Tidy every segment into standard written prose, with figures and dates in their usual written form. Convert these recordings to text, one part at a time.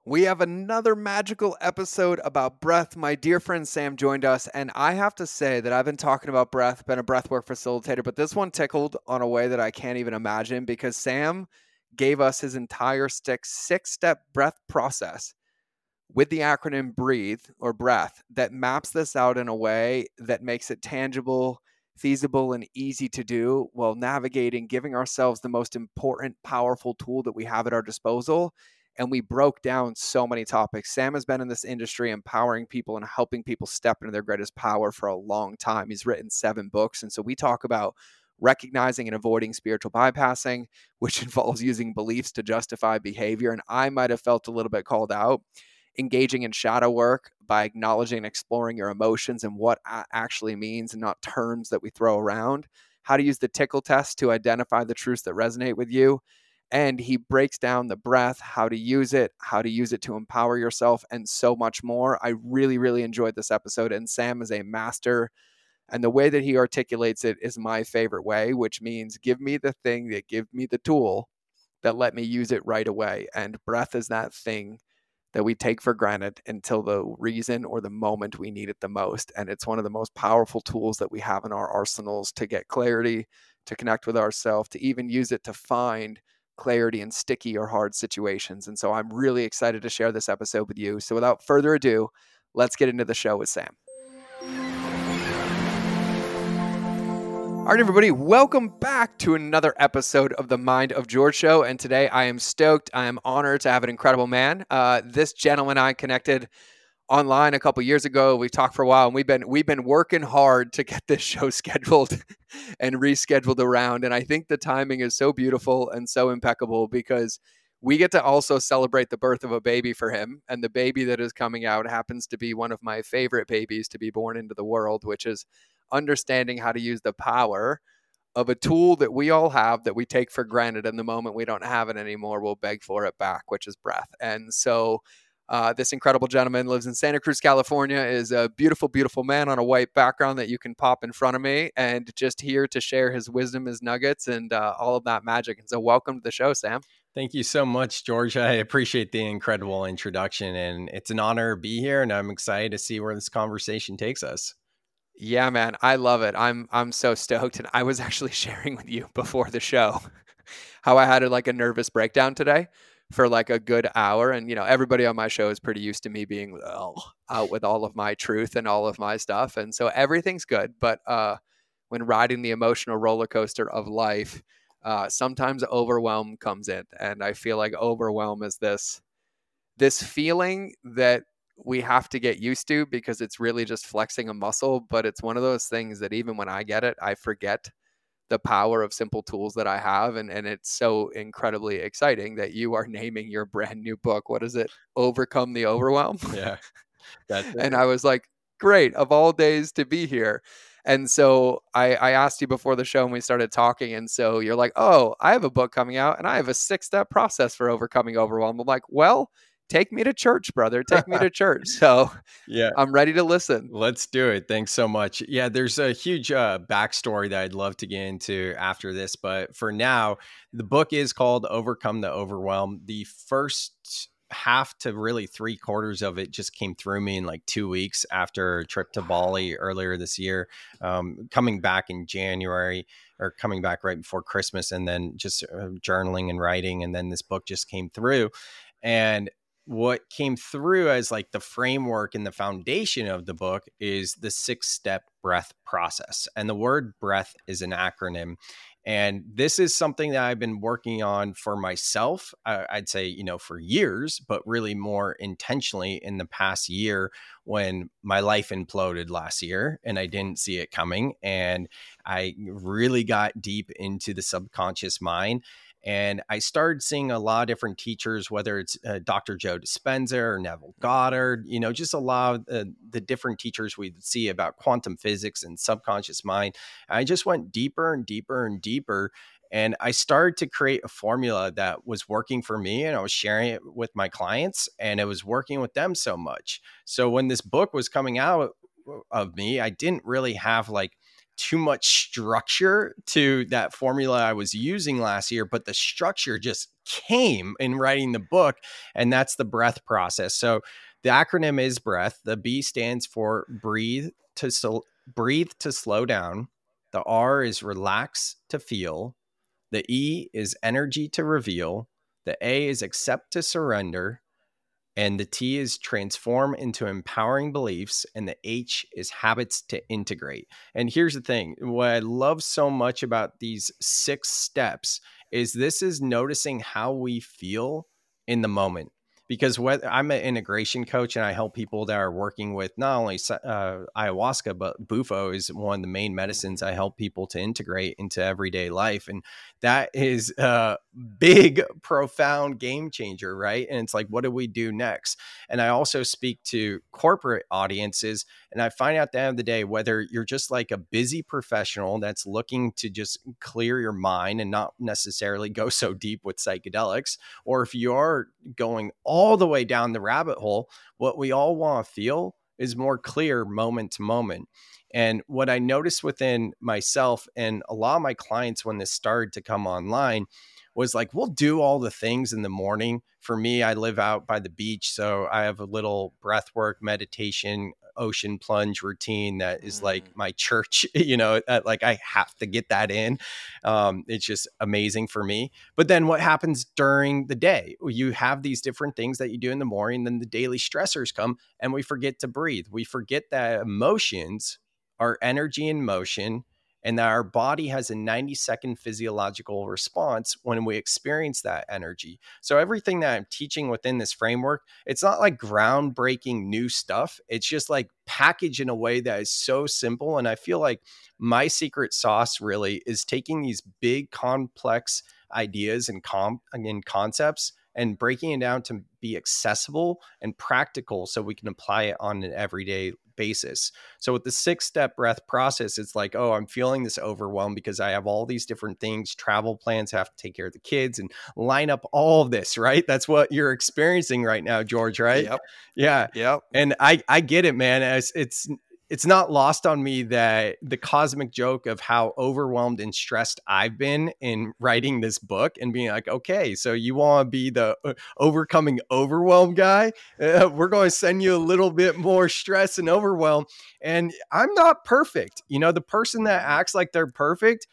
We have another magical episode about breath. My dear friend Sam joined us, and I have to say that I've been talking about breath, been a breathwork facilitator, but this one tickled on a way that I can't even imagine because Sam gave us his entire six-step breath process with the acronym BREATHE or breath that maps this out in a way that makes it tangible, feasible, and easy to do while navigating, giving ourselves the most important, powerful tool that we have at our disposal. And we broke down so many topics. Sam has been in this industry empowering people and helping people step into their greatest power for a long time. He's written 7 books. And so we talk about recognizing and avoiding spiritual bypassing, which involves using beliefs to justify behavior. And I might have felt a little bit called out. Engaging in shadow work by acknowledging and exploring your emotions and what actually means and not terms that we throw around. How to use the tickle test to identify the truths that resonate with you. And he breaks down the breath, how to use it to empower yourself, and so much more. I really, really enjoyed this episode. And Sam is a master. And the way that he articulates it is my favorite way, which means give me the thing that give me the tool that let me use it right away. And breath is that thing that we take for granted until the reason or the moment we need it the most. And it's one of the most powerful tools that we have in our arsenals to get clarity, to connect with ourselves, to even use it to find clarity in sticky or hard situations. And so I'm really excited to share this episode with you. So without further ado, let's get into the show with Sam. All right, everybody, welcome back to another episode of the Mind of George Show. And today I am stoked. I am honored to have an incredible man. This gentleman and I connected online a couple years ago. We talked for a while, and we've been working hard to get this show scheduled and rescheduled around. And I think the timing is so beautiful and so impeccable because we get to also celebrate the birth of a baby for him. And the baby that is coming out happens to be one of my favorite babies to be born into the world, which is understanding how to use the power of a tool that we all have that we take for granted. And the moment we don't have it anymore, we'll beg for it back, which is breath. And so this incredible gentleman lives in Santa Cruz, California, is a beautiful, beautiful man on a white background that you can pop in front of me, and just here to share his wisdom, his nuggets, and all of that magic. And so welcome to the show, Sam. Thank you so much, George. I appreciate the incredible introduction, and it's an honor to be here, and I'm excited to see where this conversation takes us. Yeah, man, I love it. I'm so stoked. And I was actually sharing with you before the show how I had a nervous breakdown today for like a good hour. And, everybody on my show is pretty used to me being out with all of my truth and all of my stuff. And so everything's good. But when riding the emotional roller coaster of life, sometimes overwhelm comes in. And I feel like overwhelm is this feeling that we have to get used to because it's really just flexing a muscle. But it's one of those things that even when I get it, I forget the power of simple tools that I have. And it's so incredibly exciting that you are naming your brand new book. What is it? Overcome the Overwhelm. Yeah, that's it. And I was like, great, of all days to be here. And so I asked you before the show and we started talking. And so you're like, oh, I have a book coming out and I have a 6-step process for overcoming overwhelm. I'm like, well, take me to church, brother. Take me to church. So Yeah, I'm ready to listen. let's do it. Thanks so much. Yeah, there's a huge backstory that I'd love to get into after this. But for now, the book is called Overcome the Overwhelm. The first half to really 3/4 of it just came through me in like 2 weeks after a trip to Bali earlier this year, coming back in January or coming back right before Christmas, and then just journaling and writing. And then this book just came through. And what came through as like the framework and the foundation of the book is the 6-step breath process. And the word breath is an acronym. And this is something that I've been working on for myself, I'd say, for years, but really more intentionally in the past year when my life imploded last year and I didn't see it coming. And I really got deep into the subconscious mind. And I started seeing a lot of different teachers, whether it's Dr. Joe Dispenza or Neville Goddard, just a lot of the different teachers we see about quantum physics and subconscious mind. I just went deeper and deeper and deeper. And I started to create a formula that was working for me, and I was sharing it with my clients, and it was working with them so much. So when this book was coming out of me, I didn't really have like too much structure to that formula I was using last year, but the structure just came in writing the book, and that's the breath process. So the acronym is breath. The B stands for breathe to slow down. The R is relax to feel. The E is energy to reveal. The A is accept to surrender. And the T is transform into empowering beliefs. And the H is habits to integrate. And here's the thing. What I love so much about these 6 steps is this is noticing how we feel in the moment. Because I'm an integration coach and I help people that are working with not only ayahuasca, but Bufo is one of the main medicines I help people to integrate into everyday life. And that is a big, profound game changer, right? And it's like, what do we do next? And I also speak to corporate audiences, and I find out at the end of the day, whether you're just like a busy professional that's looking to just clear your mind and not necessarily go so deep with psychedelics, or if you are going all the way down the rabbit hole, what we all want to feel is more clear moment to moment. And what I noticed within myself and a lot of my clients when this started to come online was like, we'll do all the things in the morning. For me, I live out by the beach, so I have a little breath work, meditation, ocean plunge routine that is like my church, like I have to get that in. It's just amazing for me. But then what happens during the day? You have these different things that you do in the morning, then the daily stressors come and we forget to breathe. We forget that emotions are energy in motion, and that our body has a 90-second physiological response when we experience that energy. So everything that I'm teaching within this framework, it's not like groundbreaking new stuff. It's just like packaged in a way that is so simple. And I feel like my secret sauce really is taking these big, complex ideas and concepts and breaking it down to be accessible and practical so we can apply it on an everyday basis. So with the 6-step breath process, it's like, oh, I'm feeling this overwhelm because I have all these different things, travel plans, have to take care of the kids and line up all of this, right? That's what you're experiencing right now, George, right? Yep. Yeah. Yep. And I get it, man. It's not lost on me that the cosmic joke of how overwhelmed and stressed I've been in writing this book and being like, okay, so you want to be the overcoming overwhelm guy? We're going to send you a little bit more stress and overwhelm. And I'm not perfect. The person that acts like they're perfect,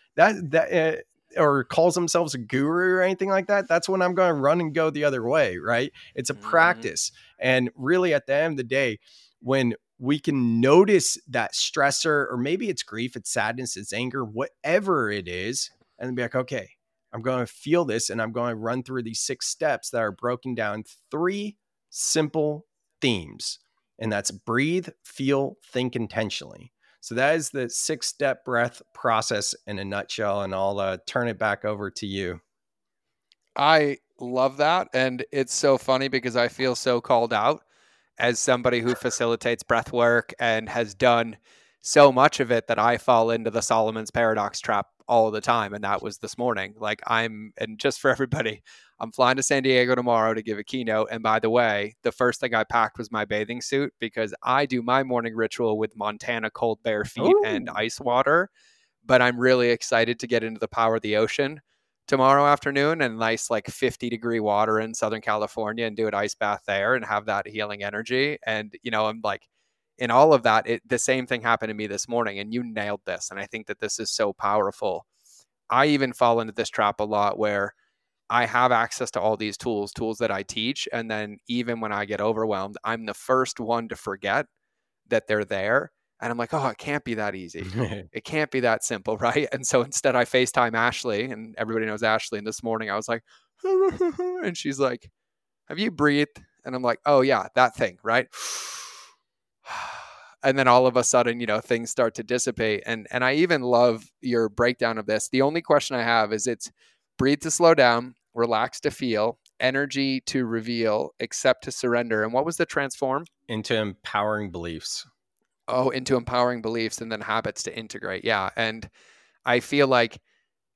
or calls themselves a guru or anything like that, that's when I'm going to run and go the other way, right? It's a practice. And really at the end of the day, when we can notice that stressor, or maybe it's grief, it's sadness, it's anger, whatever it is, and be like, okay, I'm going to feel this and I'm going to run through these 6 steps that are broken down 3 simple themes. And that's breathe, feel, think intentionally. So that is the 6-step breath process in a nutshell. And I'll turn it back over to you. I love that. And it's so funny because I feel so called out as somebody who facilitates breath work and has done so much of it that I fall into the Solomon's paradox trap all the time. And that was this morning. And just for everybody, I'm flying to San Diego tomorrow to give a keynote. And by the way, the first thing I packed was my bathing suit because I do my morning ritual with Montana cold bare feet and ice water. But I'm really excited to get into the power of the ocean tomorrow afternoon and nice 50-degree water in Southern California and do an ice bath there and have that healing energy. And, I'm like, in all of that, the same thing happened to me this morning, and you nailed this. And I think that this is so powerful. I even fall into this trap a lot where I have access to all these tools that I teach. And then even when I get overwhelmed, I'm the first one to forget that they're there. And I'm like, oh, it can't be that easy. It can't be that simple, right? And so instead I FaceTime Ashley, and everybody knows Ashley. And this morning I was like, and she's like, have you breathed? And I'm like, oh yeah, that thing, right? And then all of a sudden, things start to dissipate. And I even love your breakdown of this. The only question I have is it's breathe to slow down, relax to feel, energy to reveal, accept to surrender. And what was the transform? Into empowering beliefs. Oh, into empowering beliefs, and then habits to integrate. Yeah. And I feel like,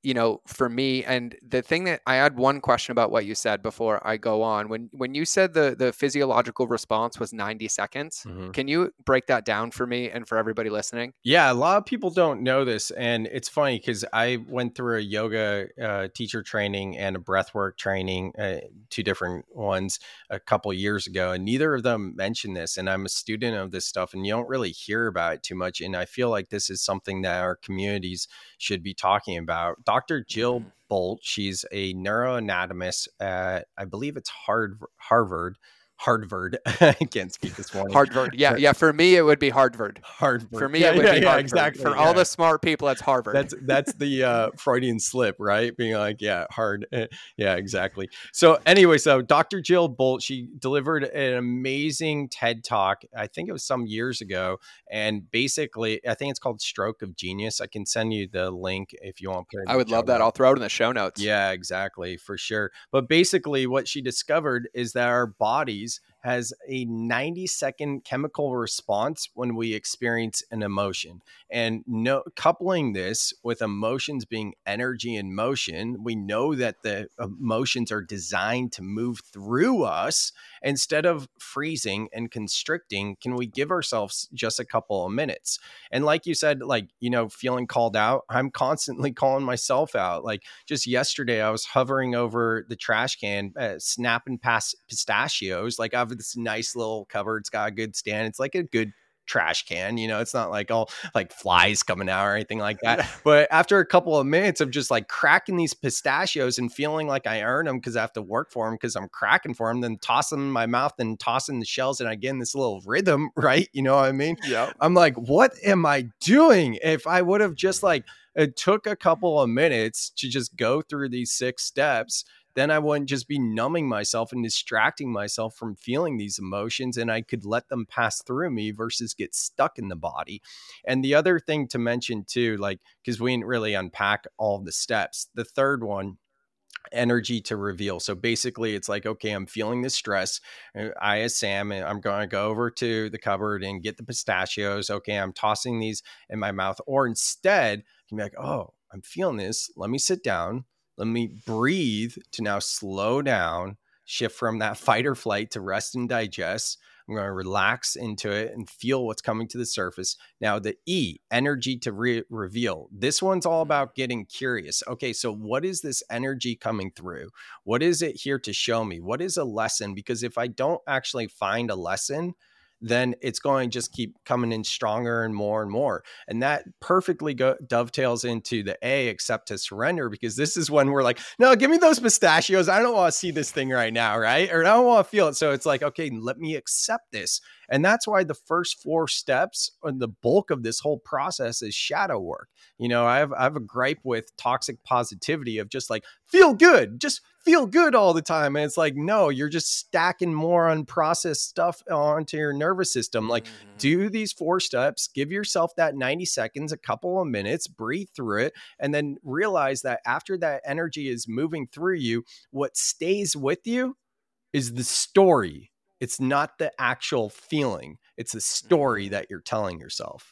for me, and the thing that I had one question about what you said before I go on, when you said the physiological response was 90 seconds, Mhm. can you break that down for me and for everybody listening? Yeah, a lot of people don't know this, and it's funny because I went through a yoga teacher training and a breathwork training, two different ones, a couple years ago, and neither of them mentioned this. And I'm a student of this stuff, and you don't really hear about it too much. And I feel like this is something that our communities should be talking about. Dr. Jill Mm. Bolt, she's a neuroanatomist at, I believe it's Harvard. Harvard. I can't speak this morning. Harvard. Yeah. Yeah. For me, it would be Harvard. For Harvard. me, Yeah, it would yeah, be yeah, Harvard. exactly. For all Yeah. the smart people, it's Harvard. That's the Freudian slip, right? Being like, yeah, hard. Yeah, exactly. So anyway, so Dr. Jill Bolt, she delivered an amazing TED talk. I think it was some years ago. And basically, I think it's called Stroke of Genius. I can send you the link if you want to put it in I the would show love that. notes. I'll throw it in the show notes. Yeah, exactly, for sure. But basically, what she discovered is that our bodies has a 90-second chemical response when we experience an emotion. And no, coupling this with emotions being energy in motion, we know that the emotions are designed to move through us instead of freezing and constricting. Can we give ourselves just a couple of minutes? And like you said, like, feeling called out, I'm constantly calling myself out. Like just yesterday, I was hovering over the trash can, snapping past pistachios. Like I have this nice little cupboard. It's got a good stand. It's like a good trash can, it's not like all like flies coming out or anything like that. Yeah. But after a couple of minutes of just like cracking these pistachios and feeling like I earn them because I have to work for them because I'm cracking for them, then toss them in my mouth and tossing the shells, and I get in this little rhythm, right? You know what I mean? Yeah. I'm like, what am I doing? If I would have just like, it took a couple of minutes to just go through these 6 steps, then I wouldn't just be numbing myself and distracting myself from feeling these emotions, and I could let them pass through me versus get stuck in the body. And the other thing to mention too, like, because we didn't really unpack all the steps, the third one, energy to reveal. So basically it's like, okay, I'm feeling this stress. I, as Sam, I'm going to go over to the cupboard and get the pistachios. Okay, I'm tossing these in my mouth. Or instead, you can be like, oh, I'm feeling this. Let me sit down. Let me breathe to now slow down, shift from that fight or flight to rest and digest. I'm going to relax into it and feel what's coming to the surface. Now, the E, energy to reveal. This one's all about getting curious. Okay, so what is this energy coming through? What is it here to show me? What is a lesson? Because if I don't actually find a lesson, then it's going to just keep coming in stronger and more and more. And that perfectly dovetails into the A, accept to surrender, because this is when we're like, no, give me those pistachios. I don't want to see this thing right now, right? Or I don't want to feel it. So it's like, okay, let me accept this. And that's why the first 4 steps and the bulk of this whole process is shadow work. I have a gripe with toxic positivity of just like, feel good, just feel good all the time. And it's like, no, you're just stacking more unprocessed stuff onto your nervous system. Like, do these 4 steps, give yourself that 90 seconds, a couple of minutes, breathe through it, and then realize that after that energy is moving through you, what stays with you is the story. It's not the actual feeling. It's the story that you're telling yourself.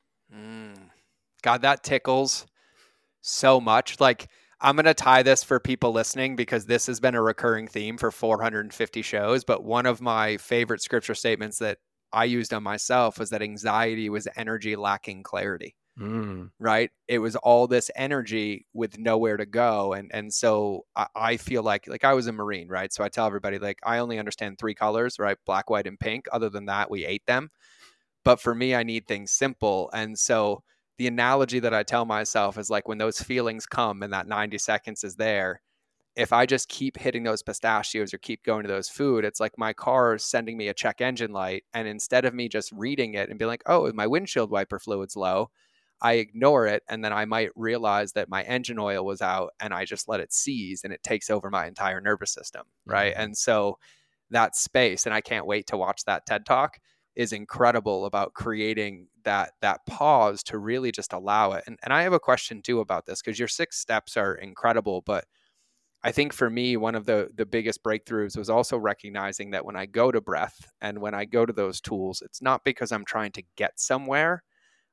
God, that tickles so much. Like, I'm going to tie this for people listening because this has been a recurring theme for 450 shows. But one of my favorite scripture statements that I used on myself was that anxiety was energy lacking clarity. Right? It was all this energy with nowhere to go. And so I feel like I was a Marine, right? So I tell everybody, like, I only understand 3 colors, right? Black, white, and pink. Other than that, we ate them. But for me, I need things simple. And so the analogy that I tell myself is like when those feelings come and that 90 seconds is there, if I just keep hitting those pistachios or keep going to those food, it's like my car is sending me a check engine light. And instead of me just reading it and being like, oh, my windshield wiper fluid's low, I ignore it. And then I might realize that my engine oil was out and I just let it seize and it takes over my entire nervous system. Right. Mm-hmm. And so that space, and I can't wait to watch that TED Talk, is incredible about creating that pause to really just allow it. And I have a question too about this, because your 6 steps are incredible. But I think for me, one of the biggest breakthroughs was also recognizing that when I go to breath and when I go to those tools, it's not because I'm trying to get somewhere.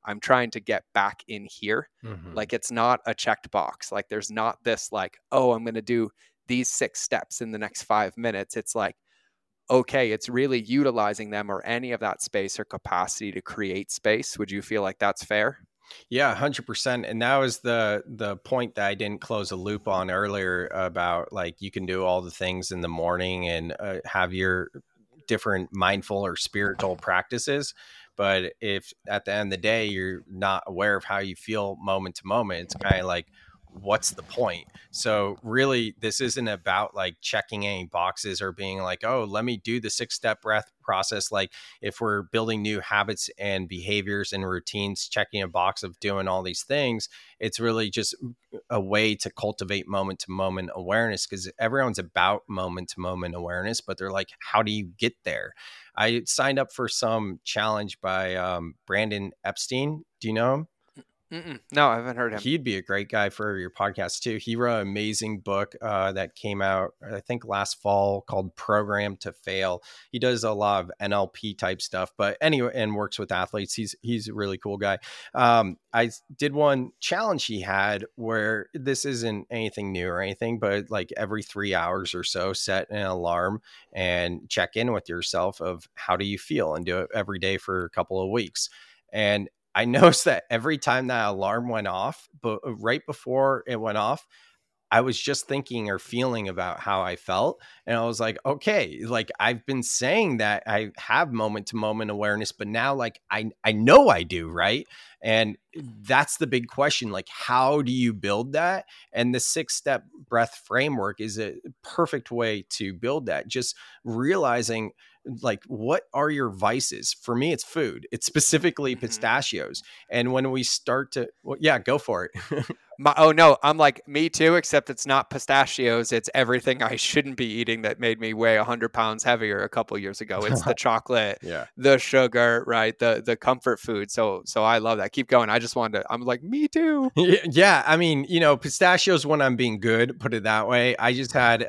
I'm trying to get back in here. Mm-hmm. Like it's not a checked box. Like there's not this like, oh, I'm going to do these 6 steps in the next 5 minutes. It's like, okay, it's really utilizing them or any of that space or capacity to create space. Would you feel like that's fair? Yeah, 100%. And that was the point that I didn't close a loop on earlier about like you can do all the things in the morning and have your different mindful or spiritual practices. But if at the end of the day you're not aware of how you feel moment to moment, it's kind of like, what's the point? So really, this isn't about like checking any boxes or being like, oh, let me do the 6-step breath process. Like if we're building new habits and behaviors and routines, checking a box of doing all these things, it's really just a way to cultivate moment to moment awareness, because everyone's about moment to moment awareness, but they're like, how do you get there? I signed up for some challenge by Brandon Epstein. Do you know him? No, I haven't heard him. He'd be a great guy for your podcast too. He wrote an amazing book that came out, I think, last fall called Program to Fail. He does a lot of NLP type stuff, but anyway, and works with athletes. He's a really cool guy. I did one challenge he had where this isn't anything new or anything, but like every 3 hours or so, set an alarm and check in with yourself of how do you feel, and do it every day for a couple of weeks. And I noticed that every time that alarm went off, but right before it went off, I was just thinking or feeling about how I felt. And I was like, okay, like I've been saying that I have moment to moment awareness, but now like I know I do, right? And that's the big question. Like, how do you build that? And the 6-step breath framework is a perfect way to build that. Just realizing like, what are your vices? For me, it's food. It's specifically pistachios. And when we start to, well, yeah, go for it. Oh no, I'm like me too, except it's not pistachios. It's everything I shouldn't be eating that made me weigh 100 pounds heavier a couple years ago. It's the chocolate, Yeah. the sugar, right? The comfort food. So I love that. Keep going. I just wanted to. I'm like me too. Yeah, I mean, pistachios when I'm being good, put it that way. I just had,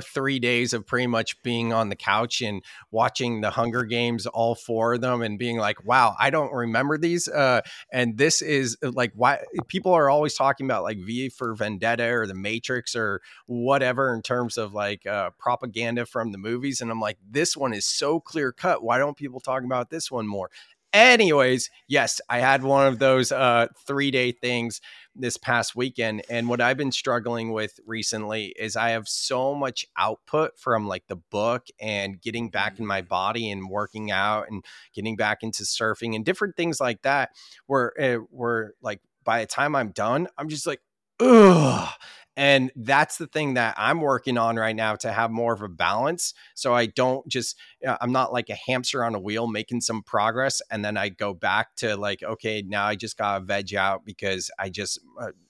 3 days of pretty much being on the couch and watching the Hunger Games, all 4 of them, and being like, wow, I don't remember these. And this is like why people are always talking about like V for Vendetta or The Matrix or whatever in terms of like propaganda from the movies. And I'm like, this one is so clear cut. Why don't people talk about this one more? Anyways, yes, I had one of those 3-day things this past weekend. And what I've been struggling with recently is I have so much output from like the book and getting back in my body and working out and getting back into surfing and different things like that, where like by the time I'm done, I'm just like, ugh. And that's the thing that I'm working on right now, to have more of a balance. So I don't just, I'm not like a hamster on a wheel making some progress. And then I go back to like, okay, now I just got to veg out because I just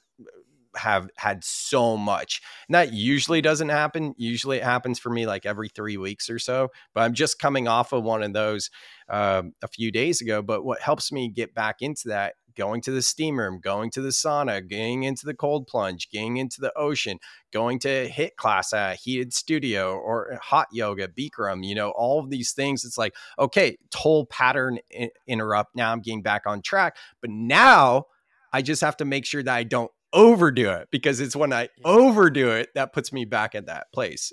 have had so much. And that usually doesn't happen. Usually it happens for me like every 3 weeks or so, but I'm just coming off of one of those a few days ago. But what helps me get back into that, going to the steam room, going to the sauna, getting into the cold plunge, getting into the ocean, going to HIIT class at a heated studio or hot yoga, Bikram, all of these things. It's like, okay, whole pattern interrupt. Now I'm getting back on track, but now I just have to make sure that I don't overdo it, because it's when I overdo it that puts me back at that place,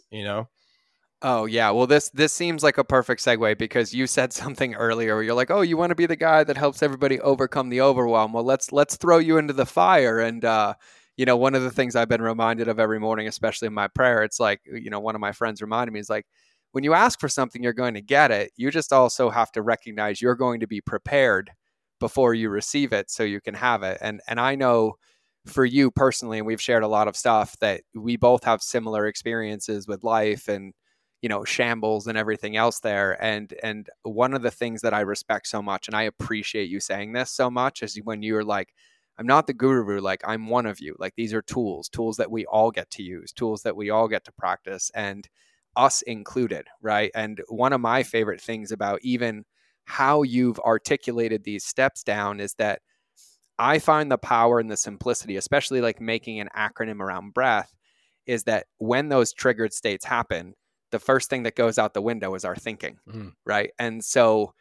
Oh yeah. Well, this seems like a perfect segue, because you said something earlier where you're like, "Oh, you want to be the guy that helps everybody overcome the overwhelm." Well, let's throw you into the fire. And one of the things I've been reminded of every morning, especially in my prayer, it's like, one of my friends reminded me, is like, when you ask for something, you're going to get it. You just also have to recognize you're going to be prepared before you receive it, so you can have it. And I know for you personally, and we've shared a lot of stuff, that we both have similar experiences with life and shambles and everything else there. And one of the things that I respect so much, and I appreciate you saying this so much, is when you're like, I'm not the guru, like I'm one of you. Like these are tools that we all get to use, tools that we all get to practice, and us included, right? And one of my favorite things about even how you've articulated these steps down is that I find the power and the simplicity, especially like making an acronym around breath, is that when those triggered states happen, the first thing that goes out the window is our thinking, right? And so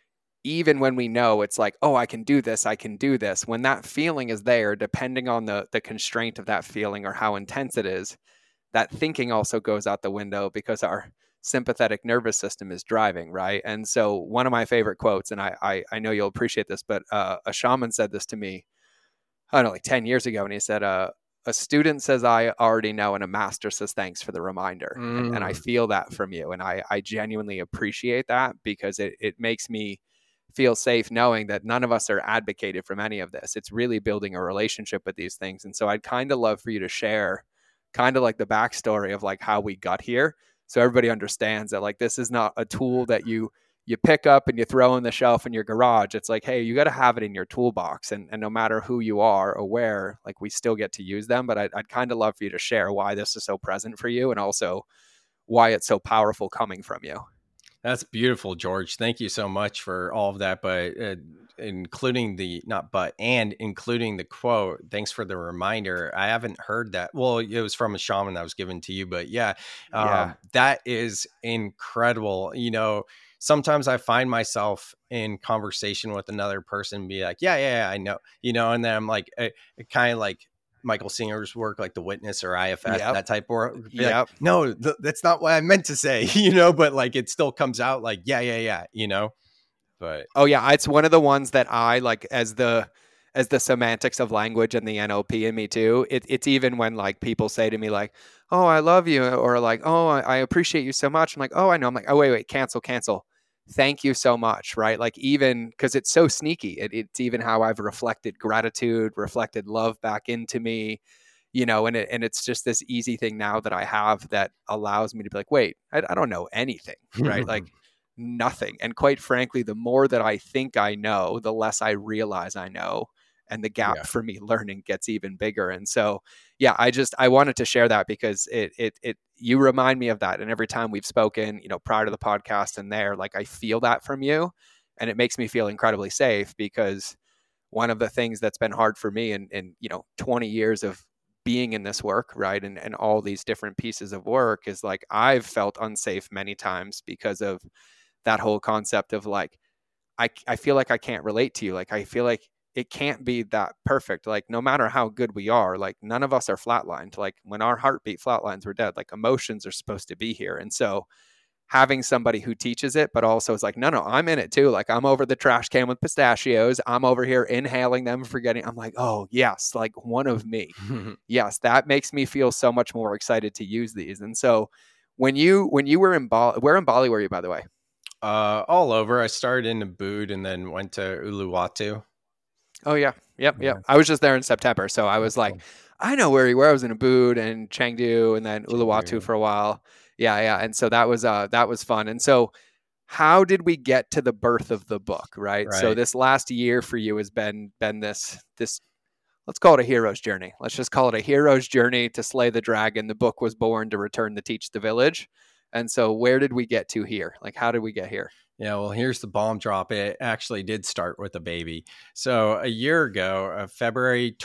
even when we know it's like, oh, I can do this, I can do this, when that feeling is there, depending on the constraint of that feeling or how intense it is, that thinking also goes out the window because our sympathetic nervous system is driving, right? And so one of my favorite quotes, and I know you'll appreciate this, but a shaman said this to me, I don't know, like 10 years ago, and he said, a student says, I already know, and a master says, thanks for the reminder. And I feel that from you. And I genuinely appreciate that because it makes me feel safe knowing that none of us are advocated from any of this. It's really building a relationship with these things. And so I'd kind of love for you to share kind of like the backstory of like how we got here. So everybody understands that like this is not a tool that you pick up and you throw on the shelf in your garage. It's like, hey, you got to have it in your toolbox. And no matter who you are or where, like we still get to use them. But I'd kind of love for you to share why this is so present for you and also why it's so powerful coming from you. That's beautiful, George. Thank you so much for all of that. But including including the quote, thanks for the reminder. I haven't heard that. Well, it was from a shaman that was given to you, but that is incredible. You know, sometimes I find myself in conversation with another person, be like, yeah, I know, you know, and then I'm like, kind of like Michael Singer's work, like The Witness or IFS, that type of work. Like, no, that's not what I meant to say, you know, but like it still comes out like, yeah, you know, but. Oh yeah, it's one of the ones that I like as the semantics of language and the NLP in me too. It's even when like people say to me like, oh, I love you, or like, oh, I appreciate you so much. I'm like, oh, I know. I'm like, oh, wait, cancel. Thank you so much, right? Like even because it's so sneaky, it's even how I've reflected gratitude, reflected love back into me, you know, and it's just this easy thing now that I have that allows me to be like, wait, I don't know anything, right? Like nothing. And quite frankly, the more that I think I know, the less I realize I know. And the gap for me learning gets even bigger. And so, yeah, I wanted to share that because you remind me of that. And every time we've spoken, you know, prior to the podcast and there, like I feel that from you and it makes me feel incredibly safe because one of the things that's been hard for me in you know, 20 years of being in this work, right. And all these different pieces of work is like, I've felt unsafe many times because of that whole concept of like, I feel like I can't relate to you. Like, I feel like it can't be that perfect. Like, no matter how good we are, like, none of us are flatlined. Like, when our heartbeat flatlines, we're dead. Like, emotions are supposed to be here. And so, having somebody who teaches it, but also is like, no, I'm in it too. Like, I'm over the trash can with pistachios. I'm over here inhaling them, forgetting. I'm like, oh, yes, like one of me. Yes, that makes me feel so much more excited to use these. And so, when you were in Bali, where in Bali were you, by the way? All over. I started in Ubud and then went to Uluwatu. Oh yeah. Yep. I was just there in September. So I was like, I know where you were. I was in Ubud and Chengdu and then Uluwatu for a while. Yeah. And so that was fun. And so how did we get to the birth of the book? Right. So this last year for you has been this, let's call it a hero's journey. Let's just call it a hero's journey to slay the dragon. The book was born to return to teach the village. And so where did we get to here? Like, how did we get here? Yeah, well, here's the bomb drop. It actually did start with a baby. So a year ago, February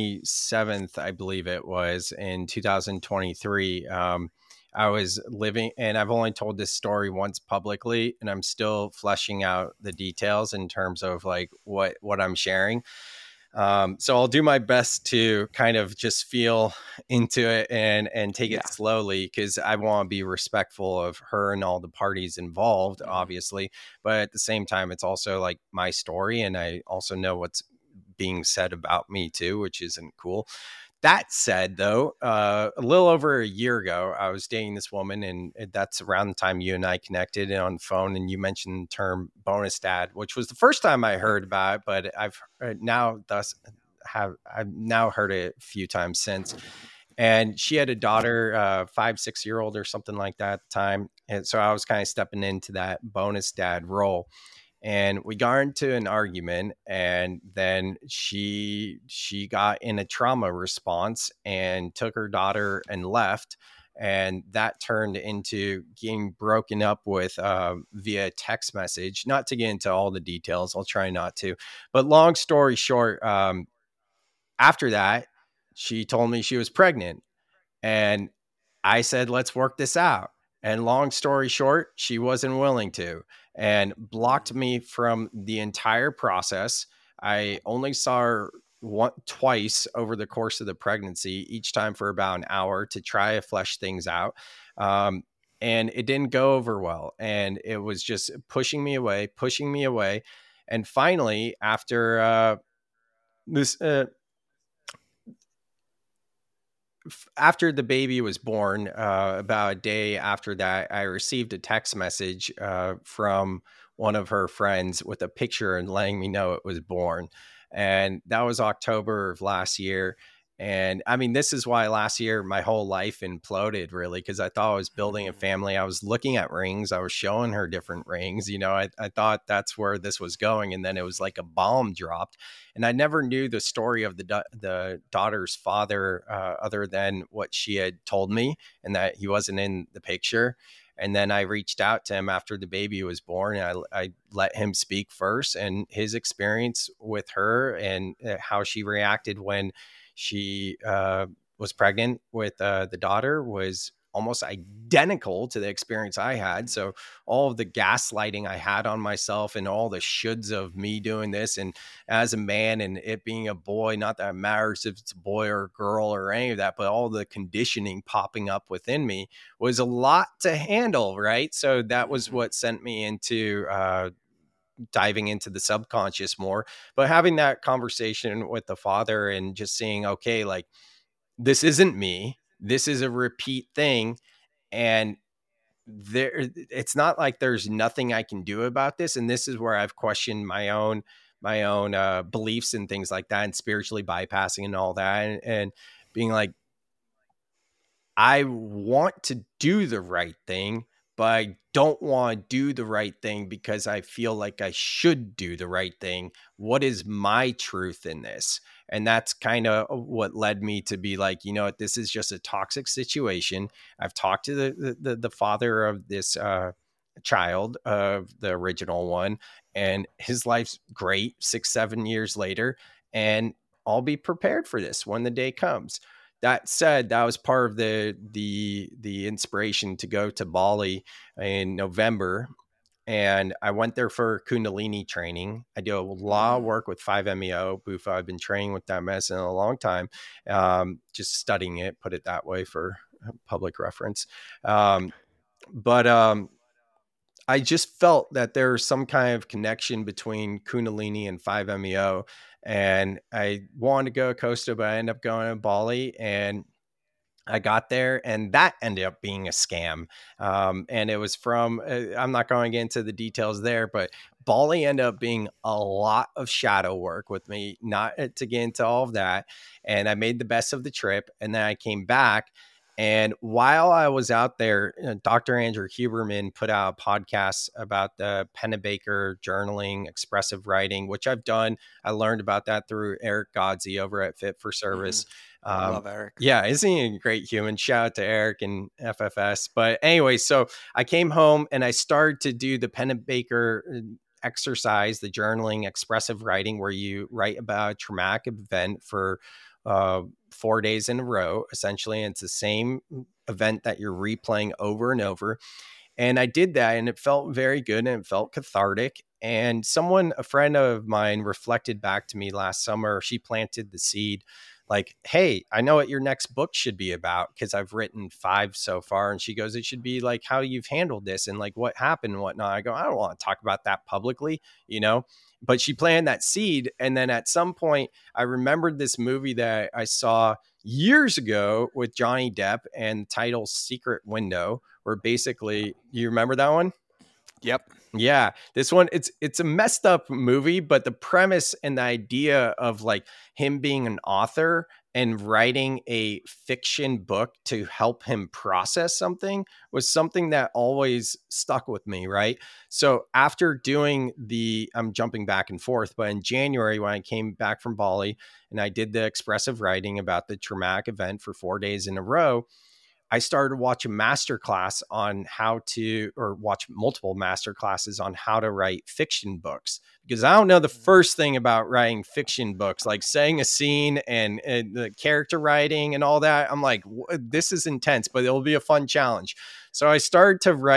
27th, I believe it was in 2023, I was living, and I've only told this story once publicly, and I'm still fleshing out the details in terms of like what I'm sharing. So I'll do my best to kind of just feel into it and take it slowly because I want to be respectful of her and all the parties involved, obviously. But at the same time, it's also like my story. And I also know what's being said about me too, which isn't cool. That said, though, a little over a year ago, I was dating this woman, and that's around the time you and I connected on the phone. And you mentioned the term bonus dad, which was the first time I heard about it, but I've now heard it a few times since. And she had a daughter, 5-6-year-old or something like that at the time. And so I was kind of stepping into that bonus dad role. And we got into an argument, and then she got in a trauma response and took her daughter and left. And that turned into getting broken up with via text message. Not to get into all the details, I'll try not to. But long story short, after that, she told me she was pregnant. And I said, let's work this out. And long story short, she wasn't willing to. and blocked me from the entire process. I only saw her twice over the course of the pregnancy, each time for about an hour to try to flesh things out. Um, and it didn't go over well. And it was just pushing me away, pushing me away. And finally, after this, after the baby was born, about a day after that, I received a text message from one of her friends with a picture and letting me know it was born. And that was October of last year. And I mean, this is why last year my whole life imploded, really, because I thought I was building a Mhm. family. I was looking at rings. I was showing her different rings. I thought that's where this was going. And then it was like a bomb dropped, and I never knew the story of the daughter's father, other than what she had told me, and that he wasn't in the picture. And then I reached out to him after the baby was born. And I let him speak first, and his experience with her and how she reacted when she was pregnant with the daughter was almost identical to the experience I had. Mhm. So all of the gaslighting I had on myself and all the shoulds of me doing this, and as a man and it being a boy, not that it matters if it's a boy or a girl or any of that, but all the conditioning popping up within me was a lot to handle. Right. So that was Mhm. what sent me into diving into the subconscious more. But having that conversation with the father and just seeing, okay, like, this isn't me, this is a repeat thing. And it's not like there's nothing I can do about this. And this is where I've questioned my own beliefs and things like that, and spiritually bypassing and all that, and being like, I want to do the right thing, but I don't want to do the right thing because I feel like I should do the right thing. What is my truth in this? And that's kind of what led me to be like, you know what, this is just a toxic situation. I've talked to the father of this child, of the original one, and his life's great 6 7 years later, and I'll be prepared for this when the day comes. That said, that was part of the inspiration to go to Bali in November, and I went there for Kundalini training. I do a lot of Mm. work with 5-MeO, Bufa. I've been training with that medicine a long time, just studying it, put it that way for public reference. But I just felt that there's some kind of connection between Kundalini and 5-MeO, and I wanted to go to Costa, but I ended up going to Bali, and I got there, and that ended up being a scam. And it was from, I'm not going to get into the details there, but Bali ended up being a lot of shadow work with me, not to get into all of that. And I made the best of the trip. And then I came back. And while I was out there, Dr. Andrew Huberman put out a podcast about the Pennebaker journaling, expressive writing, which I've done. I learned about that through Eric Godsey over at Fit for Service. Mhm. Um, Love Eric. yeah, isn't he a great human? Shout out to Eric and FFS. But anyway, so I came home and I started to do the Pennebaker exercise, the journaling, expressive writing, where you write about a traumatic event for 4 days in a row, essentially. And it's the same event that you're replaying over and over. And I did that, and it felt very good, and it felt cathartic. And a friend of mine, reflected back to me last summer. She planted the seed like, hey, I know what your next book should be about, because I've written 5 so far. And she goes, it should be like how you've handled this and like what happened and whatnot. I go, I don't want to talk about that publicly, you know? But she planted that seed. And then at some point, I remembered this movie that I saw years ago with Johnny Depp, and the title Secret Window, where basically, you remember that one? Yep. Yeah, this one, it's a messed up movie, but the premise and the idea of like him being an author and writing a fiction book to help him process something was something that always stuck with me, right? So after doing I'm jumping back and forth, but in January when I came back from Bali and I did the expressive writing about the traumatic event for 4 days in a row, I started to watch a master class on how to, or watch multiple master classes on how to write fiction books, because I don't know the first thing about writing fiction books, like saying a scene and the character writing and all that. I'm like, this is intense, but it'll be a fun challenge. So I started to write,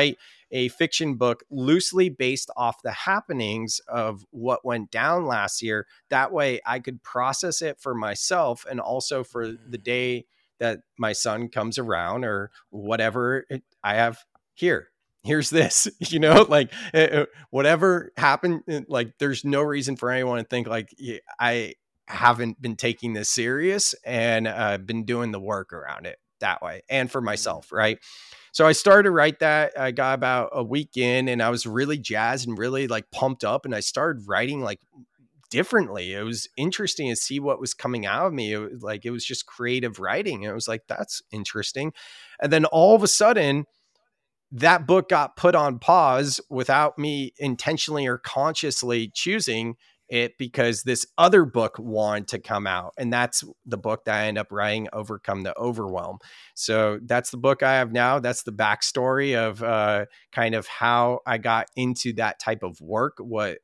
a fiction book loosely based off the happenings of what went down last year. That way I could process it for myself and also for the day that my son comes around or whatever I have here. Here's this, like whatever happened, like there's no reason for anyone to think like I haven't been taking this serious and been doing the work around it that way and for myself. Right. So I started to write that. I got about a week in and I was really jazzed and really like pumped up. And I started writing like differently. It was interesting to see what was coming out of me. It was just creative writing. And it was like, that's interesting. And then all of a sudden, that book got put on pause without me intentionally or consciously choosing it because this other book wanted to come out. And that's the book that I end up writing, Overcome the Overwhelm. So that's the book I have now. That's the backstory of kind of how I got into that type of work, what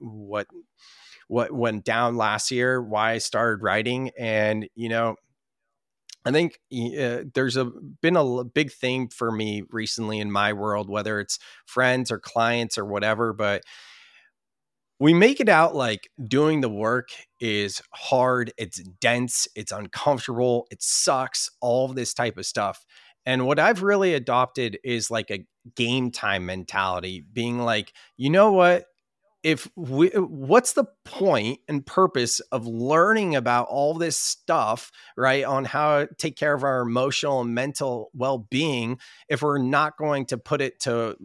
went down last year, why I started writing. And, I think there's been a big thing for me recently in my world, whether it's friends or clients or whatever, but we make it out like doing the work is hard, it's dense, it's uncomfortable, it sucks, all of this type of stuff. And what I've really adopted is like a game time mentality, being like, you know what? What's the point and purpose of learning about all this stuff, right, on how to take care of our emotional and mental well-being if we're not going to put it to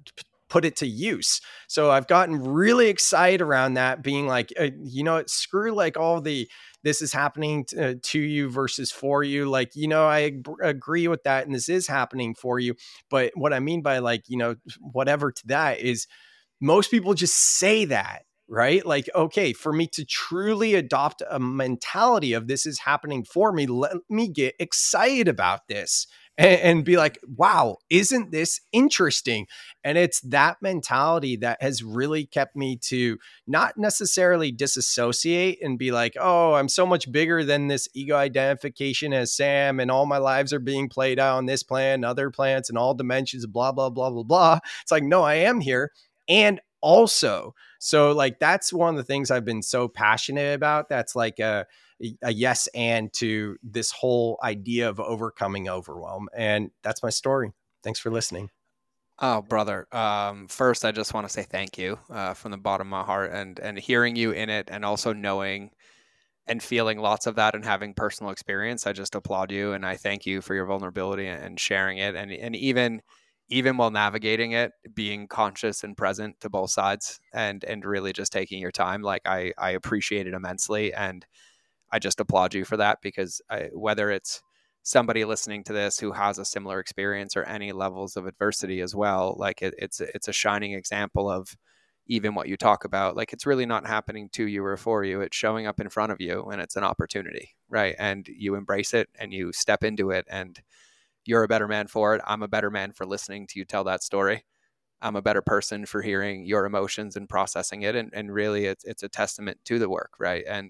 use? So I've gotten really excited around that, being like, screw like all the this is happening to you versus for you. Like, I agree with that. And this is happening for you. But what I mean by like, whatever to that is, most people just say that, right? Like, okay, for me to truly adopt a mentality of this is happening for me, let me get excited about this and be like, wow, isn't this interesting? And it's that mentality that has really kept me to not necessarily disassociate and be like, oh, I'm so much bigger than this ego identification as Sam, and all my lives are being played out on this plan, other plants, and all dimensions, blah, blah, blah, blah, blah. It's like, no, I am here. And also, so like, that's one of the things I've been so passionate about. That's like a yes and to this whole idea of overcoming overwhelm. And that's my story. Thanks for listening. Oh, brother. First, I just want to say thank you from the bottom of my heart, and hearing you in it, and also knowing and feeling lots of that and having personal experience. I just applaud you, and I thank you for your vulnerability and sharing it, and even while navigating it, being conscious and present to both sides, and really just taking your time. Like, I appreciate it immensely, and I just applaud you for that, because whether it's somebody listening to this who has a similar experience or any levels of adversity as well, like it's a shining example of even what you talk about. Like, it's really not happening to you or for you. It's showing up in front of you, and it's an opportunity, right? And you embrace it and you step into it, and you're a better man for it. I'm a better man for listening to you tell that story. I'm a better person for hearing your emotions and processing it. And really it's a testament to the work, right? And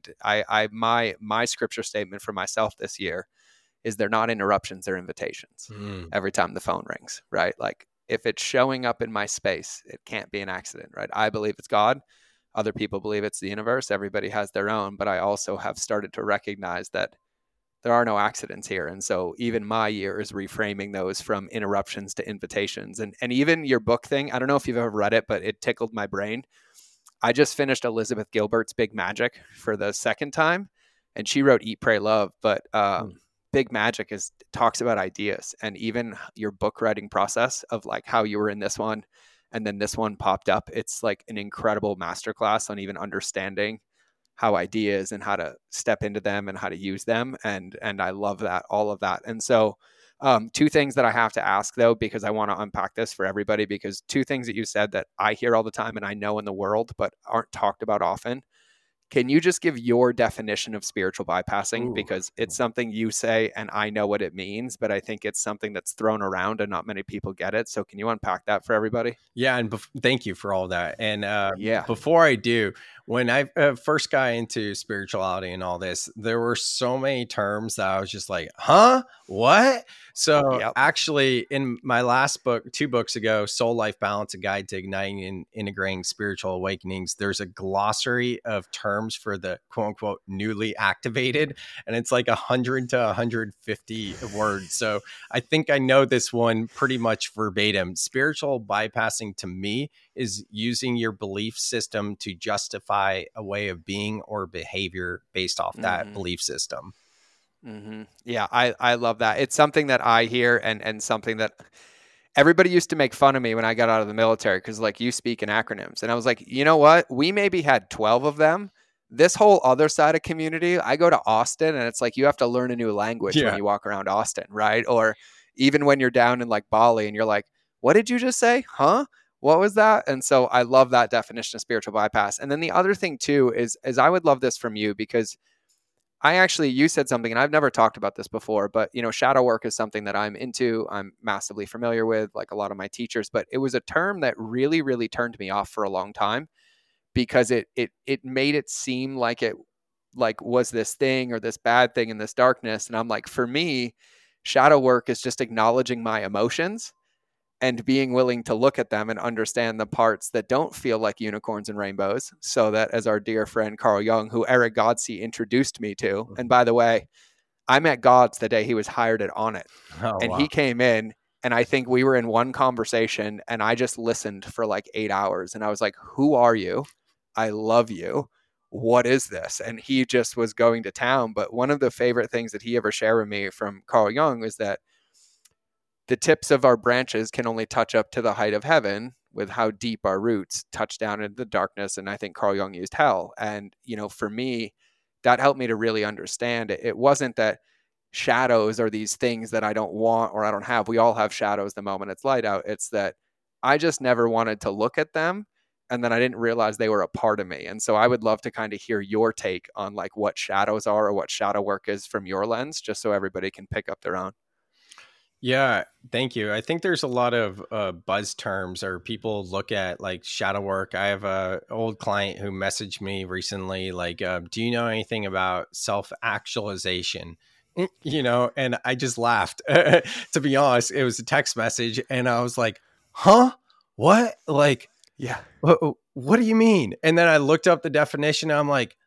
my scripture statement for myself this year is, they're not interruptions, they're invitations. Every time the phone rings, right? Like, if it's showing up in my space, it can't be an accident, right? I believe it's God. Other people believe it's the universe. Everybody has their own, but I also have started to recognize that there are no accidents here. And so even my year is reframing those from interruptions to invitations. And even your book thing, I don't know if you've ever read it, but it tickled my brain. I just finished Elizabeth Gilbert's Big Magic for the second time, and she wrote Eat, Pray, Love. But Big Magic talks about ideas, and even your book writing process of like how you were in this one and then this one popped up. It's like an incredible masterclass on even understanding how ideas and how to step into them and how to use them. And I love that, all of that. And so two things that I have to ask though, because I want to unpack this for everybody, because two things that you said that I hear all the time and I know in the world, but aren't talked about often. Can you just give your definition of spiritual bypassing? Ooh. Because it's something you say and I know what it means, but I think it's something that's thrown around and not many people get it. So can you unpack that for everybody? Yeah. And thank you for all that. And Yeah. before I do, When I first got into spirituality and all this, there were so many terms that I was just like, huh? What? So Yep. actually, in my last book, 2 books ago, Soul Life Balance, A Guide to Igniting and Integrating Spiritual Awakenings, there's a glossary of terms for the quote unquote newly activated. And it's like 100 to 150 words. So I think I know this one pretty much verbatim. Spiritual bypassing to me is using your belief system to justify a way of being or behavior based off that belief system. Yeah, I love that. It's something that I hear and something that everybody used to make fun of me when I got out of the military because, like, you speak in acronyms. And I was like, you know what? We maybe had 12 of them. This whole other side of community, I go to Austin and it's like you have to learn a new language when you walk around Austin, right? Or even when you're down in like Bali and you're like, what did you just say? Huh? What was that? And so I love that definition of spiritual bypass. And then the other thing too is I would love this from you because you said something, and I've never talked about this before, but shadow work is something that I'm into. I'm massively familiar with, like a lot of my teachers, but it was a term that really, really turned me off for a long time because it made it seem like it like was this thing or this bad thing in this darkness. And I'm like, for me, shadow work is just acknowledging my emotions and being willing to look at them and understand the parts that don't feel like unicorns and rainbows. So that, as our dear friend Carl Jung, who Eric Godsey introduced me to, and by the way, I met Gods the day he was hired at Onnit. And Wow. he came in, and I think we were in one conversation, and I just listened for like 8 hours. And I was like, who are you? I love you. What is this? And he just was going to town. But one of the favorite things that he ever shared with me from Carl Jung is that the tips of our branches can only touch up to the height of heaven with how deep our roots touch down into the darkness. And I think Carl Jung used hell. And, for me, that helped me to really understand it. It wasn't that shadows are these things that I don't want or I don't have. We all have shadows the moment it's light out. It's that I just never wanted to look at them. And then I didn't realize they were a part of me. And so I would love to kind of hear your take on like what shadows are or what shadow work is from your lens, just so everybody can pick up their own. Yeah, thank you. I think there's a lot of buzz terms or people look at like shadow work. I have a old client who messaged me recently, like, do you know anything about self-actualization? And I just laughed. To be honest, it was a text message and I was like, huh? What? Like, Yeah. what do you mean? And then I looked up the definition and I'm like,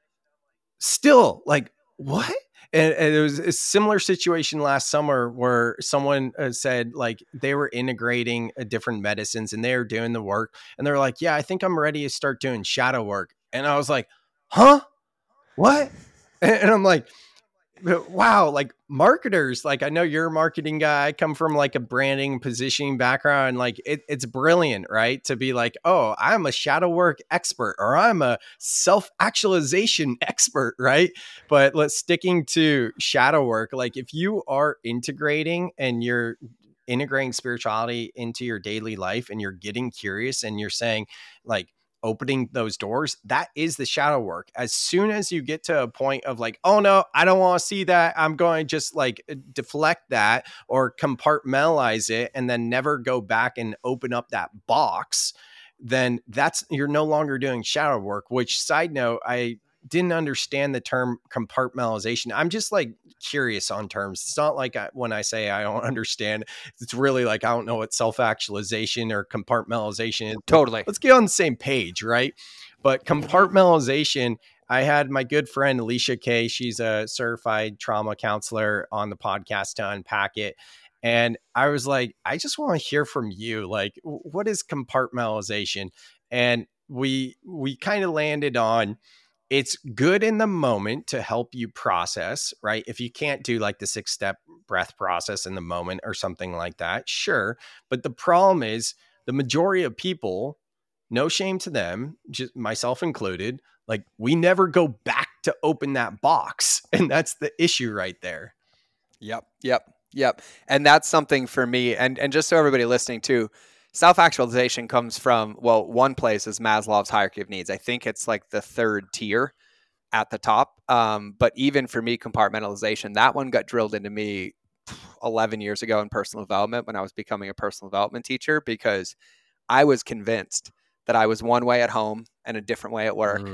still like, what? And it was a similar situation last summer where someone said like they were integrating different medicines and they were doing the work and they're like, yeah, I think I'm ready to start doing shadow work. And I was like, huh? What? And I'm like, wow, like marketers, like I know you're a marketing guy. I come from like a branding positioning background. Like it's brilliant, right? To be like, oh, I'm a shadow work expert or I'm a self-actualization expert, right? But let's sticking to shadow work. Like if you are integrating and you're integrating spirituality into your daily life and you're getting curious and you're saying like, opening those doors, that is the shadow work. As soon as you get to a point of like, oh no, I don't want to see that, I'm going to just like deflect that or compartmentalize it and then never go back and open up that box, then you're no longer doing shadow work. Which, side note, I didn't understand the term compartmentalization. I'm just like curious on terms. It's not like when I say I don't understand, it's really like I don't know what self-actualization or compartmentalization is. Totally. Let's get on the same page, right? But compartmentalization, I had my good friend Alicia Kay. She's a certified trauma counselor on the podcast to unpack it. And I was like, I just want to hear from you. Like, what is compartmentalization? And we kind of landed on it's good in the moment to help you process, right? If you can't do like the 6-step breath process in the moment or something like that, sure. But the problem is the majority of people, no shame to them, just myself included, like we never go back to open that box. And that's the issue right there. Yep. And that's something for me. And just so everybody listening too, self-actualization comes from, well, one place is Maslow's hierarchy of needs. I think it's like the third tier at the top. But even for me, compartmentalization, that one got drilled into me 11 years ago in personal development when I was becoming a personal development teacher, because I was convinced that I was one way at home and a different way at work.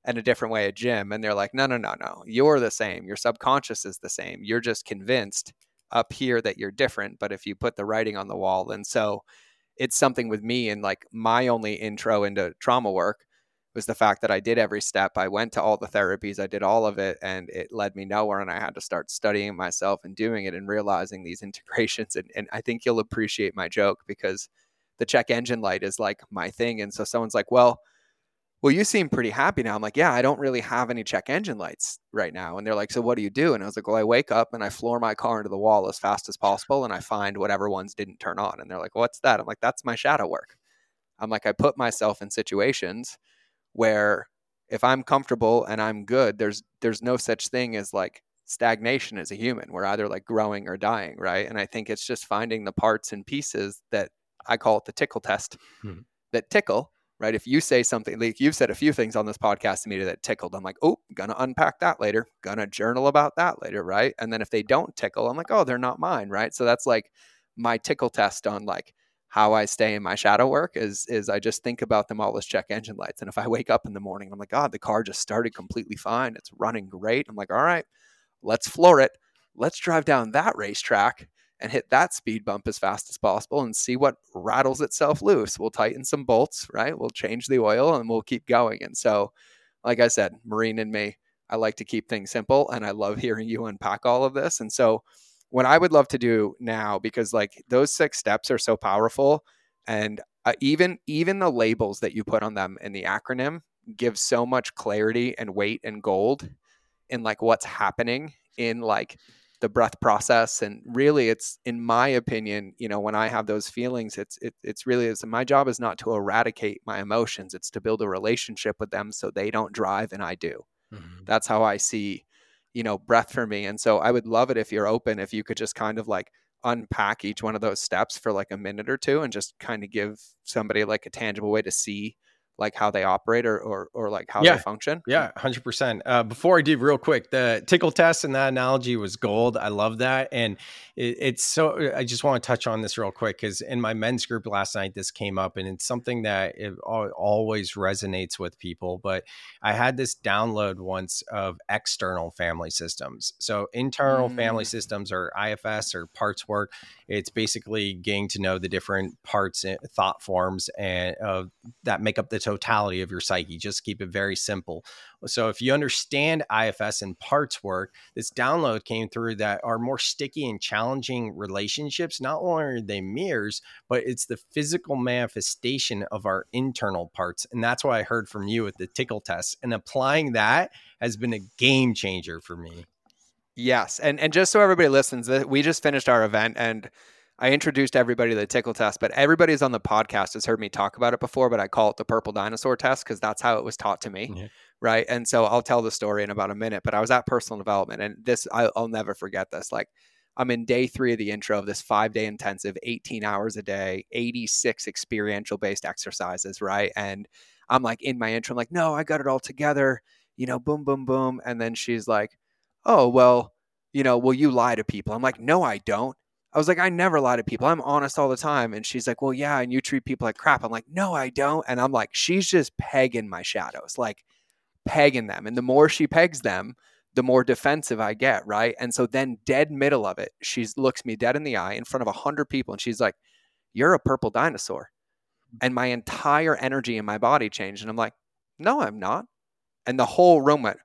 and a different way at gym. And they're like, no, no, no, no. You're the same. Your subconscious is the same. You're just convinced up here that you're different. But if you put the writing on the wall, and so it's something with me, and like my only intro into trauma work was the fact that I did every step. I went to all the therapies, I did all of it, and it led me nowhere. And I had to start studying myself and doing it and realizing these integrations. And I think you'll appreciate my joke because the check engine light is like my thing. And so someone's like, well, you seem pretty happy now. I'm like, yeah, I don't really have any check engine lights right now. And they're like, so what do you do? And I was like, well, I wake up and I floor my car into the wall as fast as possible. And I find whatever ones didn't turn on. And they're like, what's that? I'm like, that's my shadow work. I'm like, I put myself in situations where if I'm comfortable and I'm good, there's no such thing as like stagnation as a human. We're either like growing or dying, right? And I think it's just finding the parts and pieces that I call it the tickle test that tickle, right? If you say something, like you've said a few things on this podcast to me that tickled, I'm like, oh, gonna unpack that later, gonna journal about that later, right? And then if they don't tickle, I'm like, oh, they're not mine, right? So that's like my tickle test on like how I stay in my shadow work is I just think about them all as check engine lights. And if I wake up in the morning, I'm like, God, the car just started completely fine. It's running great. I'm like, all right, let's floor it. Let's drive down that racetrack and hit that speed bump as fast as possible and see what rattles itself loose. We'll tighten some bolts, right? We'll change the oil and we'll keep going. And so, like I said, Marine and me, I like to keep things simple and I love hearing you unpack all of this. And so, what I would love to do now, because like those 6 steps are so powerful, and even the labels that you put on them in the acronym give so much clarity and weight and gold in like what's happening in like the breath process. And really it's, in my opinion, when I have those feelings, it's really is my job is not to eradicate my emotions, it's to build a relationship with them so they don't drive and I do. That's how I see breath for me. And so I would love it if you're open, if you could just kind of like unpack each one of those steps for like a minute or two and just kind of give somebody like a tangible way to see like how they operate or like how they function. Yeah, 100%. Before I do, real quick, the tickle test and that analogy was gold. I love that. And it's so, I just want to touch on this real quick because in my men's group last night, this came up and it's something that it always resonates with people. But I had this download once of external family systems. So internal family systems or IFS or parts work. It's basically getting to know the different parts and thought forms and that make up the totality of your psyche. Just keep it very simple. So if you understand IFS and parts work, this download came through that are more sticky and challenging relationships. Not only are they mirrors, but it's the physical manifestation of our internal parts. And that's what I heard from you with the tickle test. And applying that has been a game changer for me. Yes. And just so everybody listens, we just finished our event and I introduced everybody to the tickle test, but everybody's on the podcast has heard me talk about it before, but I call it the purple dinosaur test because that's how it was taught to me. Yeah. Right. And so I'll tell the story in about a minute, but I was at personal development and this, I'll never forget this. Like I'm in day 3 of the intro of this 5-day intensive, 18 hours a day, 86 experiential based exercises. Right. And I'm like in my intro, I'm like, no, I got it all together, boom, boom, boom. And then she's like, oh, well, will you lie to people? I'm like, no, I don't. I was like, I never lie to people. I'm honest all the time. And she's like, well, yeah. And you treat people like crap. I'm like, no, I don't. And I'm like, she's just pegging my shadows, like pegging them. And the more she pegs them, the more defensive I get. Right. And so then dead middle of it, she looks me dead in the eye in front of 100 people. And she's like, you're a purple dinosaur. And my entire energy in my body changed. And I'm like, no, I'm not. And the whole room went,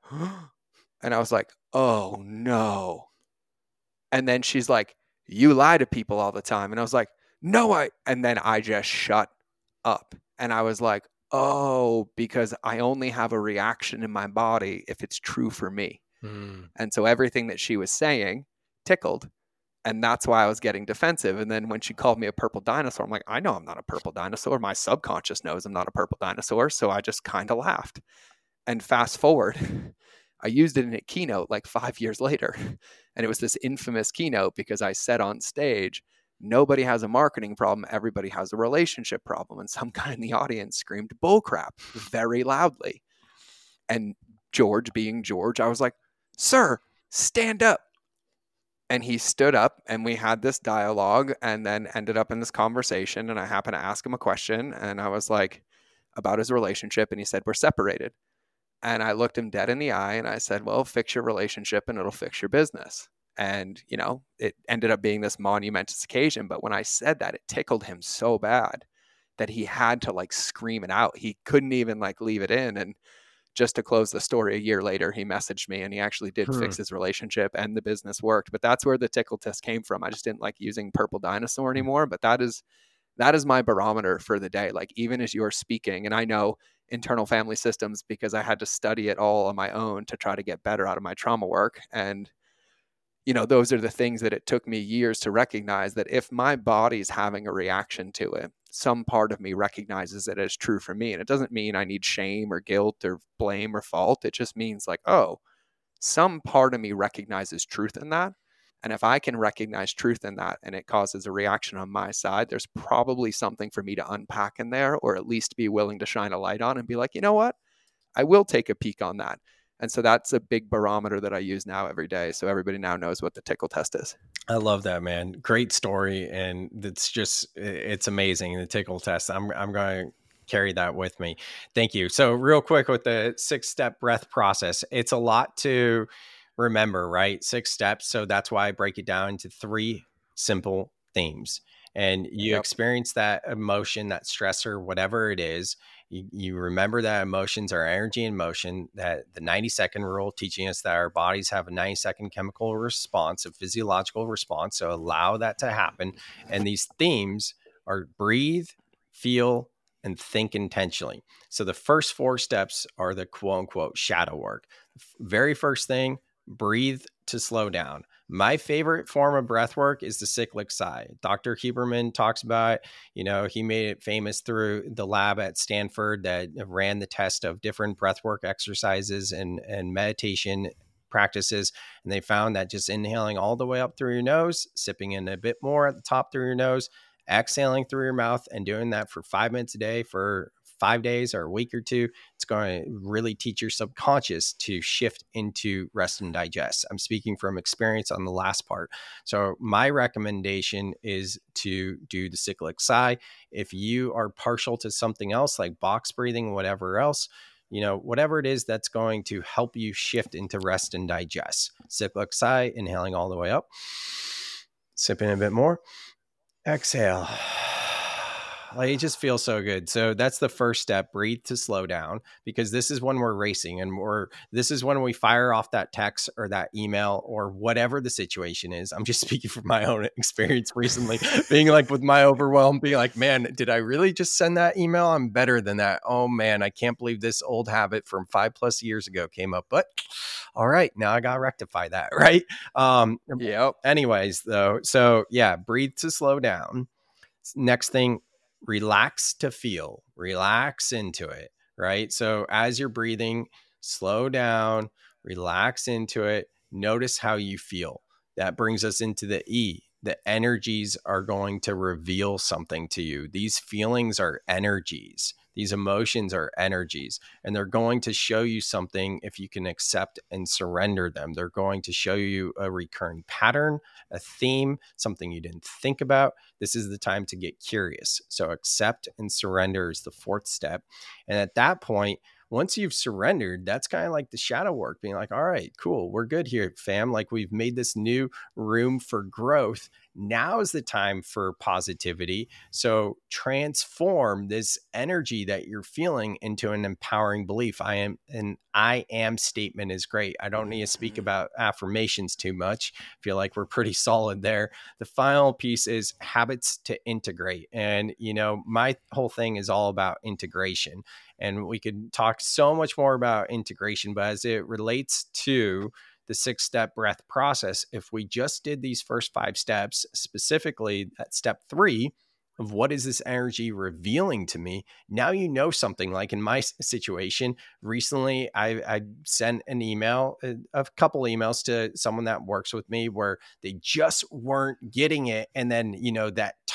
and I was like, oh no. And then she's like, you lie to people all the time. And I was like, no, and then I just shut up. And I was like, oh, because I only have a reaction in my body if it's true for me. And so everything that she was saying tickled. And that's why I was getting defensive. And then when she called me a purple dinosaur, I'm like, I know I'm not a purple dinosaur. My subconscious knows I'm not a purple dinosaur. So I just kind of laughed. And fast forward, I used it in a keynote like 5 years later. And it was this infamous keynote because I said on stage, nobody has a marketing problem. Everybody has a relationship problem. And some guy in the audience screamed bullcrap very loudly. And George, being George, I was like, sir, stand up. And he stood up and we had this dialogue and then ended up in this conversation. And I happened to ask him a question and I was like, about his relationship. And he said, we're separated. And I looked him dead in the eye and I said, well, fix your relationship and it'll fix your business. And, it ended up being this monumentous occasion. But when I said that, it tickled him so bad that he had to like scream it out. He couldn't even like leave it in. And just to close the story, a year later, he messaged me and he actually did fix his relationship and the business worked. But that's where the tickle test came from. I just didn't like using Purple Dinosaur anymore. But that is my barometer for the day. Like, even as you're speaking, and I know internal family systems because I had to study it all on my own to try to get better out of my trauma work. And, those are the things that it took me years to recognize, that if my body's having a reaction to it, some part of me recognizes it as true for me. And it doesn't mean I need shame or guilt or blame or fault. It just means like, oh, some part of me recognizes truth in that. And if I can recognize truth in that and it causes a reaction on my side, there's probably something for me to unpack in there, or at least be willing to shine a light on and be like, you know what? I will take a peek on that. And so that's a big barometer that I use now every day. So everybody now knows what the tickle test is. I love that, man. Great story. And it's amazing. The tickle test. I'm going to carry that with me. Thank you. So real quick with the 6-step breath process, it's a lot to remember, right? 6 steps. So that's why I break it down into 3 simple themes. And you experience that emotion, that stressor, whatever it is. You remember that emotions are energy in motion, that the 90-second rule teaching us that our bodies have a 90-second chemical response, a physiological response. So allow that to happen. And these themes are breathe, feel, and think intentionally. So the first 4 steps are the quote unquote shadow work. Very first thing, breathe to slow down. My favorite form of breath work is the cyclic sigh. Dr. Huberman talks about it. He made it famous through the lab at Stanford that ran the test of different breathwork exercises and meditation practices. And they found that just inhaling all the way up through your nose, sipping in a bit more at the top through your nose, exhaling through your mouth, and doing that for 5 minutes a day for 5 days or a week or 2, it's going to really teach your subconscious to shift into rest and digest. I'm speaking from experience on the last part. So my recommendation is to do the cyclic sigh. If you are partial to something else like box breathing, whatever else, whatever it is that's going to help you shift into rest and digest. Cyclic sigh, inhaling all the way up, sipping a bit more, exhale. Like, it just feels so good. So that's the first step, breathe to slow down, because this is when we're racing and this is when we fire off that text or that email or whatever the situation is. I'm just speaking from my own experience recently, being like with my overwhelm, being like, man, did I really just send that email? I'm better than that. Oh man, I can't believe this old habit from 5+ years ago came up, but all right, now I got to rectify that. Right. Anyways though. So yeah, breathe to slow down. Next thing, relax to feel, relax into it, right? So as you're breathing, slow down, relax into it, notice how you feel. That brings us into the E. The energies are going to reveal something to you. These feelings are energies. These emotions are energies, and they're going to show you something if you can accept and surrender them. They're going to show you a recurring pattern, a theme, something you didn't think about. This is the time to get curious. So accept and surrender is the 4th step. And at that point, once you've surrendered, that's kind of like the shadow work, being like, all right, cool, we're good here, fam. Like, we've made this new room for growth. Now is the time for positivity. So transform this energy that you're feeling into an empowering belief. I am statement is great. I don't need to speak about affirmations too much. I feel like we're pretty solid there. The final piece is habits to integrate. And, my whole thing is all about integration. And we could talk so much more about integration, but as it relates to the 6-step breath process, if we just did these first 5 steps, specifically at step 3 of what is this energy revealing to me, now you know something. Like in my situation recently, I sent an email, a couple emails to someone that works with me where they just weren't getting it. And then, that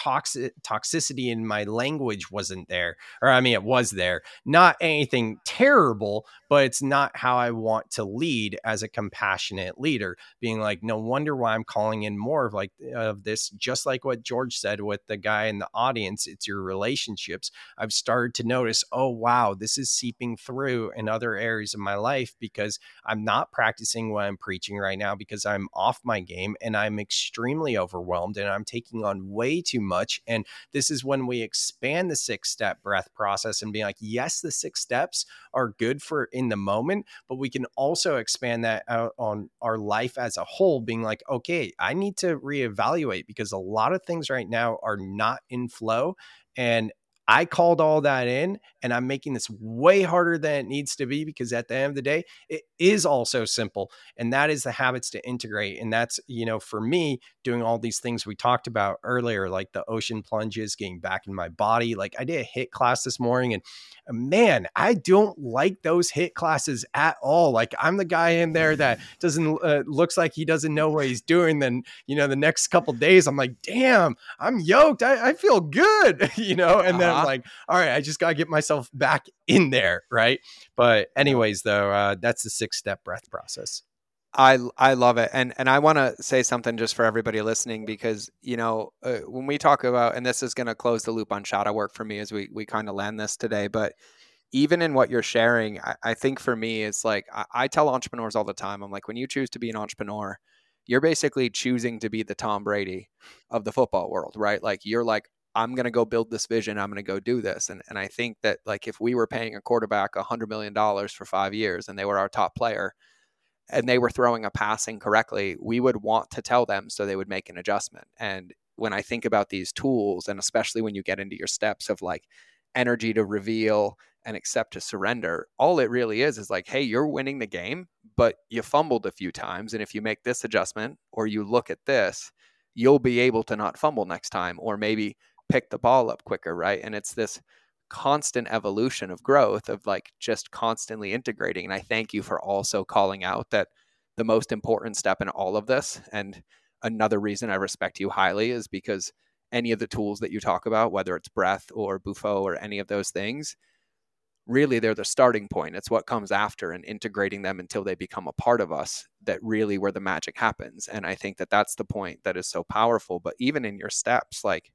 toxicity in my language wasn't there. Or I mean, it was there. Not anything terrible, but it's not how I want to lead as a compassionate leader. Being like, no wonder why I'm calling in more of like of this, just like what George said with the guy in the audience. It's your relationships. I've started to notice, oh wow, this is seeping through in other areas of my life because I'm not practicing what I'm preaching right now because I'm off my game and I'm extremely overwhelmed and I'm taking on way too much. And this is when we expand the 6-step breath process and be like, yes, the 6 steps are good for in the moment, but we can also expand that out on our life as a whole, being like, okay, I need to reevaluate because a lot of things right now are not in flow. And I called all that in and I'm making this way harder than it needs to be because at the end of the day, it is also simple. And that is the habits to integrate. And that's, for me, doing all these things we talked about earlier, like the ocean plunges, getting back in my body. Like I did a HIIT class this morning and man, I don't like those HIIT classes at all. Like I'm the guy in there that doesn't, looks like he doesn't know what he's doing. Then, the next couple days, I'm like, damn, I'm yoked. I feel good, and then I'm like, all right, I just got to get myself back in there. Right. But anyways, though, that's the 6-step breath process. I love it. And I want to say something just for everybody listening, because, when we talk about, and this is going to close the loop on shadow work for me as we kind of land this today, but even in what you're sharing, I think for me, it's like, I tell entrepreneurs all the time, I'm like, when you choose to be an entrepreneur, you're basically choosing to be the Tom Brady of the football world, right? Like you're like, I'm going to go build this vision. I'm going to go do this. And I think that like, if we were paying a quarterback $100 million for 5 years and they were our top player, and they were throwing a pass incorrectly, we would want to tell them so they would make an adjustment. And when I think about these tools, and especially when you get into your steps of like energy to reveal and accept to surrender, all it really is like, hey, you're winning the game, but you fumbled a few times. And if you make this adjustment or you look at this, you'll be able to not fumble next time, or maybe pick the ball up quicker, right? And it's this constant evolution of growth of like just constantly integrating. And I thank you for also calling out that the most important step in all of this, and another reason I respect you highly, is because any of the tools that you talk about, whether it's breath or Bufo or any of those things, really they're the starting point. It's what comes after, and integrating them until they become a part of us, that really where the magic happens. And I think that that's the point that is so powerful. But even in your steps, like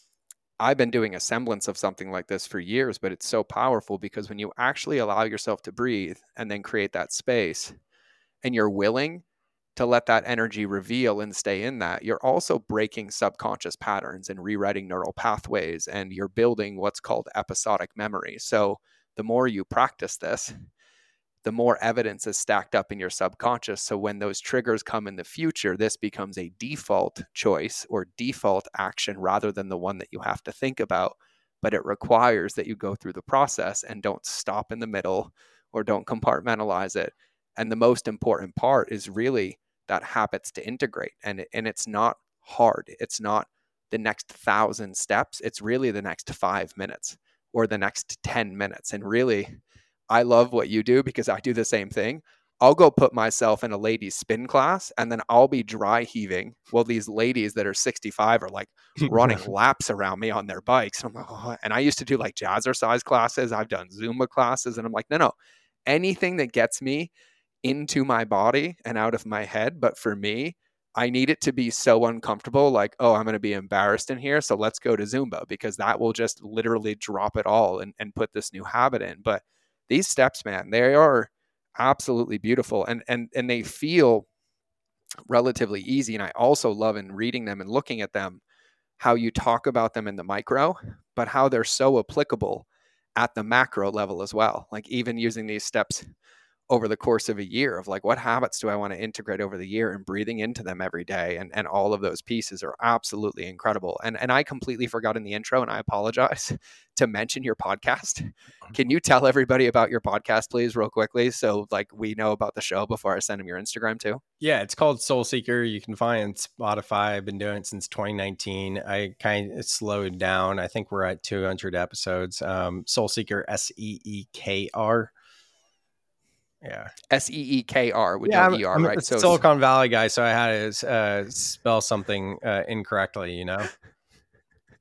I've been doing a semblance of something like this for years, but it's so powerful because when you actually allow yourself to breathe and then create that space, and you're willing to let that energy reveal and stay in that, you're also breaking subconscious patterns and rewriting neural pathways, and you're building what's called episodic memory. So the more you practice this, the more evidence is stacked up in your subconscious. So when those triggers come in the future, this becomes a default choice or default action rather than the one that you have to think about. But it requires that you go through the process and don't stop in the middle or don't compartmentalize it. And the most important part is really that habits to integrate. And it's not hard. It's not the next 1,000 steps. It's really the next 5 minutes or the next 10 minutes. And really, I love what you do because I do the same thing. I'll go put myself in a ladies spin class and then I'll be dry heaving while these ladies that are 65 are like running laps around me on their bikes. I'm like, oh. And I used to do like jazzercise classes. I've done Zumba classes, and I'm like, no, anything that gets me into my body and out of my head. But for me, I need it to be so uncomfortable, like, oh, I'm going to be embarrassed in here, so let's go to Zumba, because that will just literally drop it all and put this new habit in. But these steps, man, they are absolutely beautiful, and they feel relatively easy. And I also love in reading them and looking at them, how you talk about them in the micro, but how they're so applicable at the macro level as well. Like even using these steps over the course of a year of like, what habits do I want to integrate over the year, and breathing into them every day. And all of those pieces are absolutely incredible. And I completely forgot in the intro, and I apologize, to mention your podcast. Can you tell everybody about your podcast, please, real quickly? So like we know about the show before I send them your Instagram too. Yeah, it's called Soul Seeker. You can find it on Spotify. I've been doing it since 2019. I kind of slowed down. I think we're at 200 episodes. Soul Seeker, SEEKR. Yeah. SEEKR with no ER, I'm right? a Silicon Valley guy, so I had to spell something incorrectly,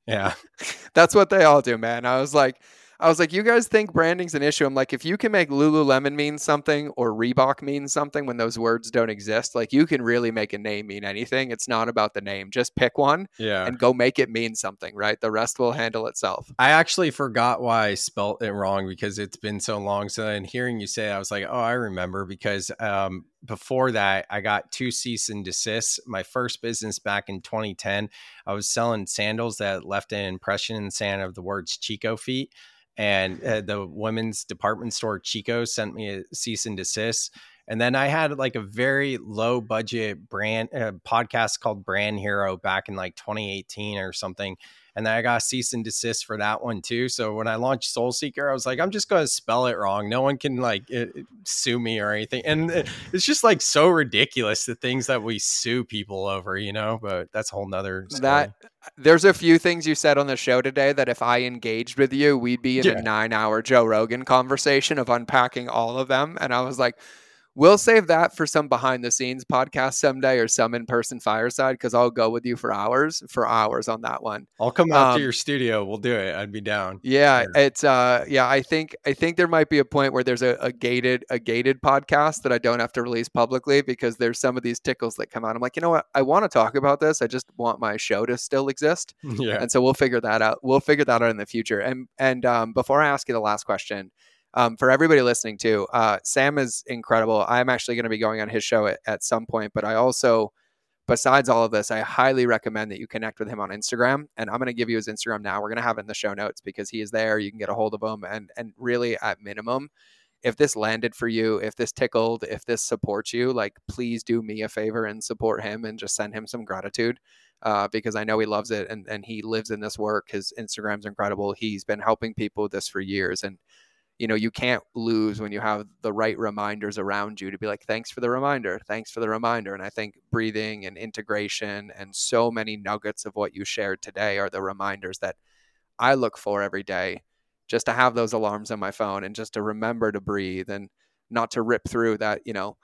Yeah. That's what they all do, man. I was like, you guys think branding's an issue? I'm like, if you can make Lululemon mean something or Reebok mean something when those words don't exist, like you can really make a name mean anything. It's not about the name. Just pick one Yeah. and go make it mean something, right? The rest will handle itself. I actually forgot why I spelt it wrong because it's been so long. So then hearing you say it, I was like, oh, I remember because before that, I got 2 cease and desists. My first business back in 2010, I was selling sandals that left an impression in the sand of the words Chico feet. And the women's department store Chico sent me a cease and desist. And then I had like a very low budget brand podcast called Brand Hero back in like 2018 or something. And then I got a cease and desist for that one too. So when I launched Soul Seeker, I was like, I'm just going to spell it wrong. No one can like sue me or anything. And it's just like so ridiculous the things that we sue people over, you know, but that's a whole nother story. That there's a few things you said on the show today that if I engaged with you, we'd be in a Yeah. 9-hour Joe Rogan conversation of unpacking all of them. And I was like, we'll save that for some behind the scenes podcast someday or some in person fireside because I'll go with you for hours on that one. I'll come out to your studio. We'll do it. I'd be down. Yeah, Sure. it's yeah, I think there might be a point where there's a gated podcast that I don't have to release publicly because there's some of these tickles that come out. I'm like, you know what? I want to talk about this. I just want my show to still exist. Yeah. And so we'll figure that out. We'll figure that out in the future. And before I ask you the last question, for everybody listening too, Sam is incredible. I'm actually going to be going on his show at some point, but I also, besides all of this, I highly recommend that you connect with him on Instagram. And I'm going to give you his Instagram now. We're going to have it in the show notes because he is there. You can get a hold of him. And really, at minimum, if this landed for you, if this tickled, if this supports you, like please do me a favor and support him and just send him some gratitude. Because I know he loves it and he lives in this work. His Instagram's incredible. He's been helping people with this for years. And you can't lose when you have the right reminders around you to be like, thanks for the reminder. Thanks for the reminder. And I think breathing and integration and so many nuggets of what you shared today are the reminders that I look for every day just to have those alarms on my phone and just to remember to breathe and not to rip through that,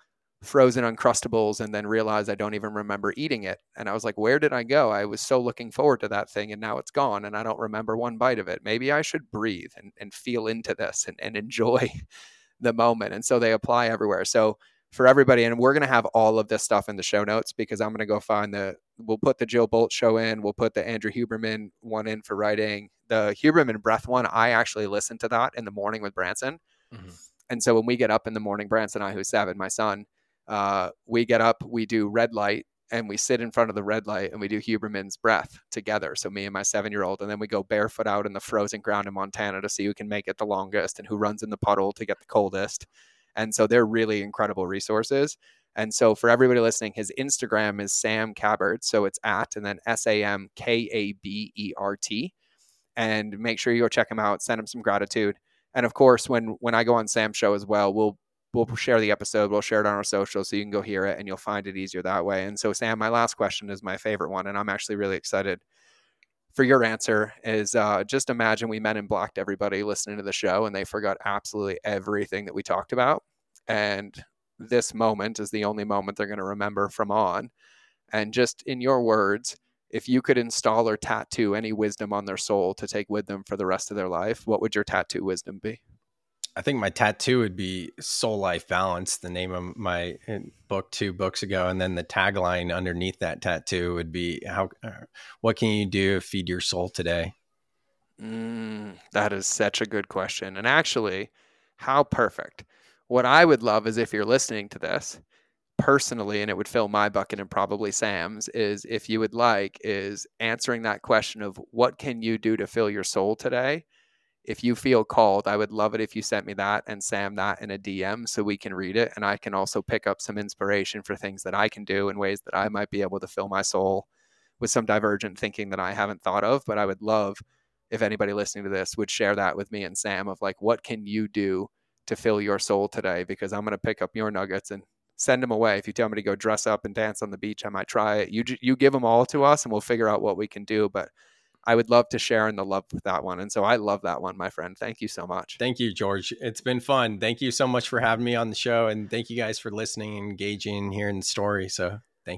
frozen Uncrustables and then realize I don't even remember eating it. And I was like, where did I go? I was so looking forward to that thing and now it's gone and I don't remember one bite of it. Maybe I should breathe and feel into this and enjoy the moment. And so they apply everywhere. So for everybody, and we're going to have all of this stuff in the show notes because I'm going to go find we'll put the Jill Bolt show in. We'll put the Andrew Huberman one in for writing. The Huberman breath one, I actually listened to that in the morning with Branson. Mm-hmm. And so when we get up in the morning, Branson and I, who's 7, my son, we get up, we do red light, and we sit in front of the red light and we do Huberman's breath together. So me and my 7-year-old, and then we go barefoot out in the frozen ground in Montana to see who can make it the longest and who runs in the puddle to get the coldest. And so they're really incredible resources. And so for everybody listening, his Instagram is Sam Kabert. So it's at, and then SAMKABERT. And make sure you go check him out, send him some gratitude. And of course, when I go on Sam's show as well, we'll share the episode. We'll share it on our social so you can go hear it and you'll find it easier that way. And so, Sam, my last question is my favorite one. And I'm actually really excited for your answer is just imagine we men in blacked everybody listening to the show and they forgot absolutely everything that we talked about. And this moment is the only moment they're going to remember from on. And just in your words, if you could install or tattoo any wisdom on their soul to take with them for the rest of their life, what would your tattoo wisdom be? I think my tattoo would be Soul Life Balance, the name of my book 2 books ago. And then the tagline underneath that tattoo would be, what can you do to feed your soul today? That is such a good question. And actually, how perfect. What I would love is if you're listening to this personally, and it would fill my bucket and probably Sam's, is if you would like, is answering that question of what can you do to fill your soul today? If you feel called, I would love it if you sent me that and Sam that in a DM so we can read it. And I can also pick up some inspiration for things that I can do in ways that I might be able to fill my soul with some divergent thinking that I haven't thought of. But I would love if anybody listening to this would share that with me and Sam of like, what can you do to fill your soul today? Because I'm going to pick up your nuggets and send them away. If you tell me to go dress up and dance on the beach, I might try it. You give them all to us and we'll figure out what we can do. But I would love to share in the love with that one. And so I love that one, my friend. Thank you so much. Thank you, George. It's been fun. Thank you so much for having me on the show. And thank you guys for listening and engaging here in the story. So thank you.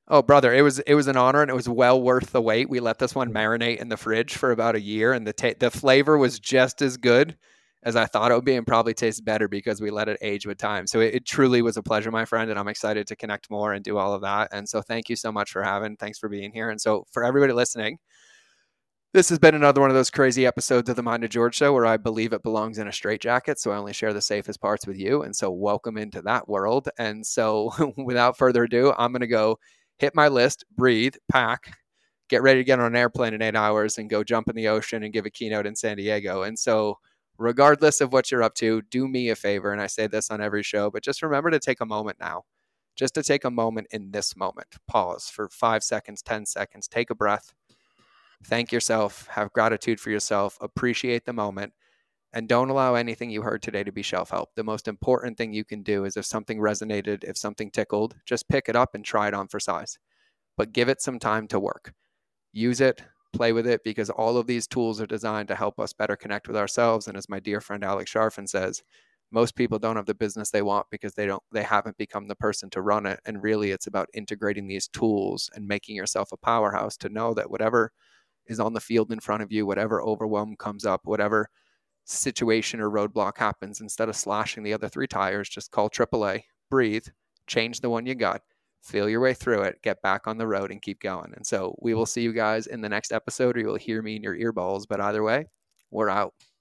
Oh, brother, it was an honor, and it was well worth the wait. We let this one marinate in the fridge for about a year, and the flavor was just as good as I thought it would be, and probably tastes better because we let it age with time. So it truly was a pleasure, my friend, and I'm excited to connect more and do all of that. And so thank you so much for thanks for being here. And so for everybody listening, this has been another one of those crazy episodes of the Mind of George show where I believe it belongs in a straitjacket. So I only share the safest parts with you. And so welcome into that world. And so without further ado, I'm going to go hit my list, breathe, pack, get ready to get on an airplane in 8 hours and go jump in the ocean and give a keynote in San Diego. And so, regardless of what you're up to, do me a favor. And I say this on every show, but just remember to take a moment now, just to take a moment in this moment. Pause for 5 seconds, 10 seconds, take a breath. Thank yourself, have gratitude for yourself, appreciate the moment, and don't allow anything you heard today to be shelf help. The most important thing you can do is if something resonated, if something tickled, just pick it up and try it on for size. But give it some time to work. Use it, play with it, because all of these tools are designed to help us better connect with ourselves. And as my dear friend Alex Sharfin says, most people don't have the business they want because they haven't become the person to run it. And really it's about integrating these tools and making yourself a powerhouse to know that whatever is on the field in front of you, whatever overwhelm comes up, whatever situation or roadblock happens, instead of slashing the other three tires, just call AAA, breathe, change the one you got, feel your way through it, get back on the road and keep going. And so we will see you guys in the next episode, or you'll hear me in your earballs. But either way, we're out.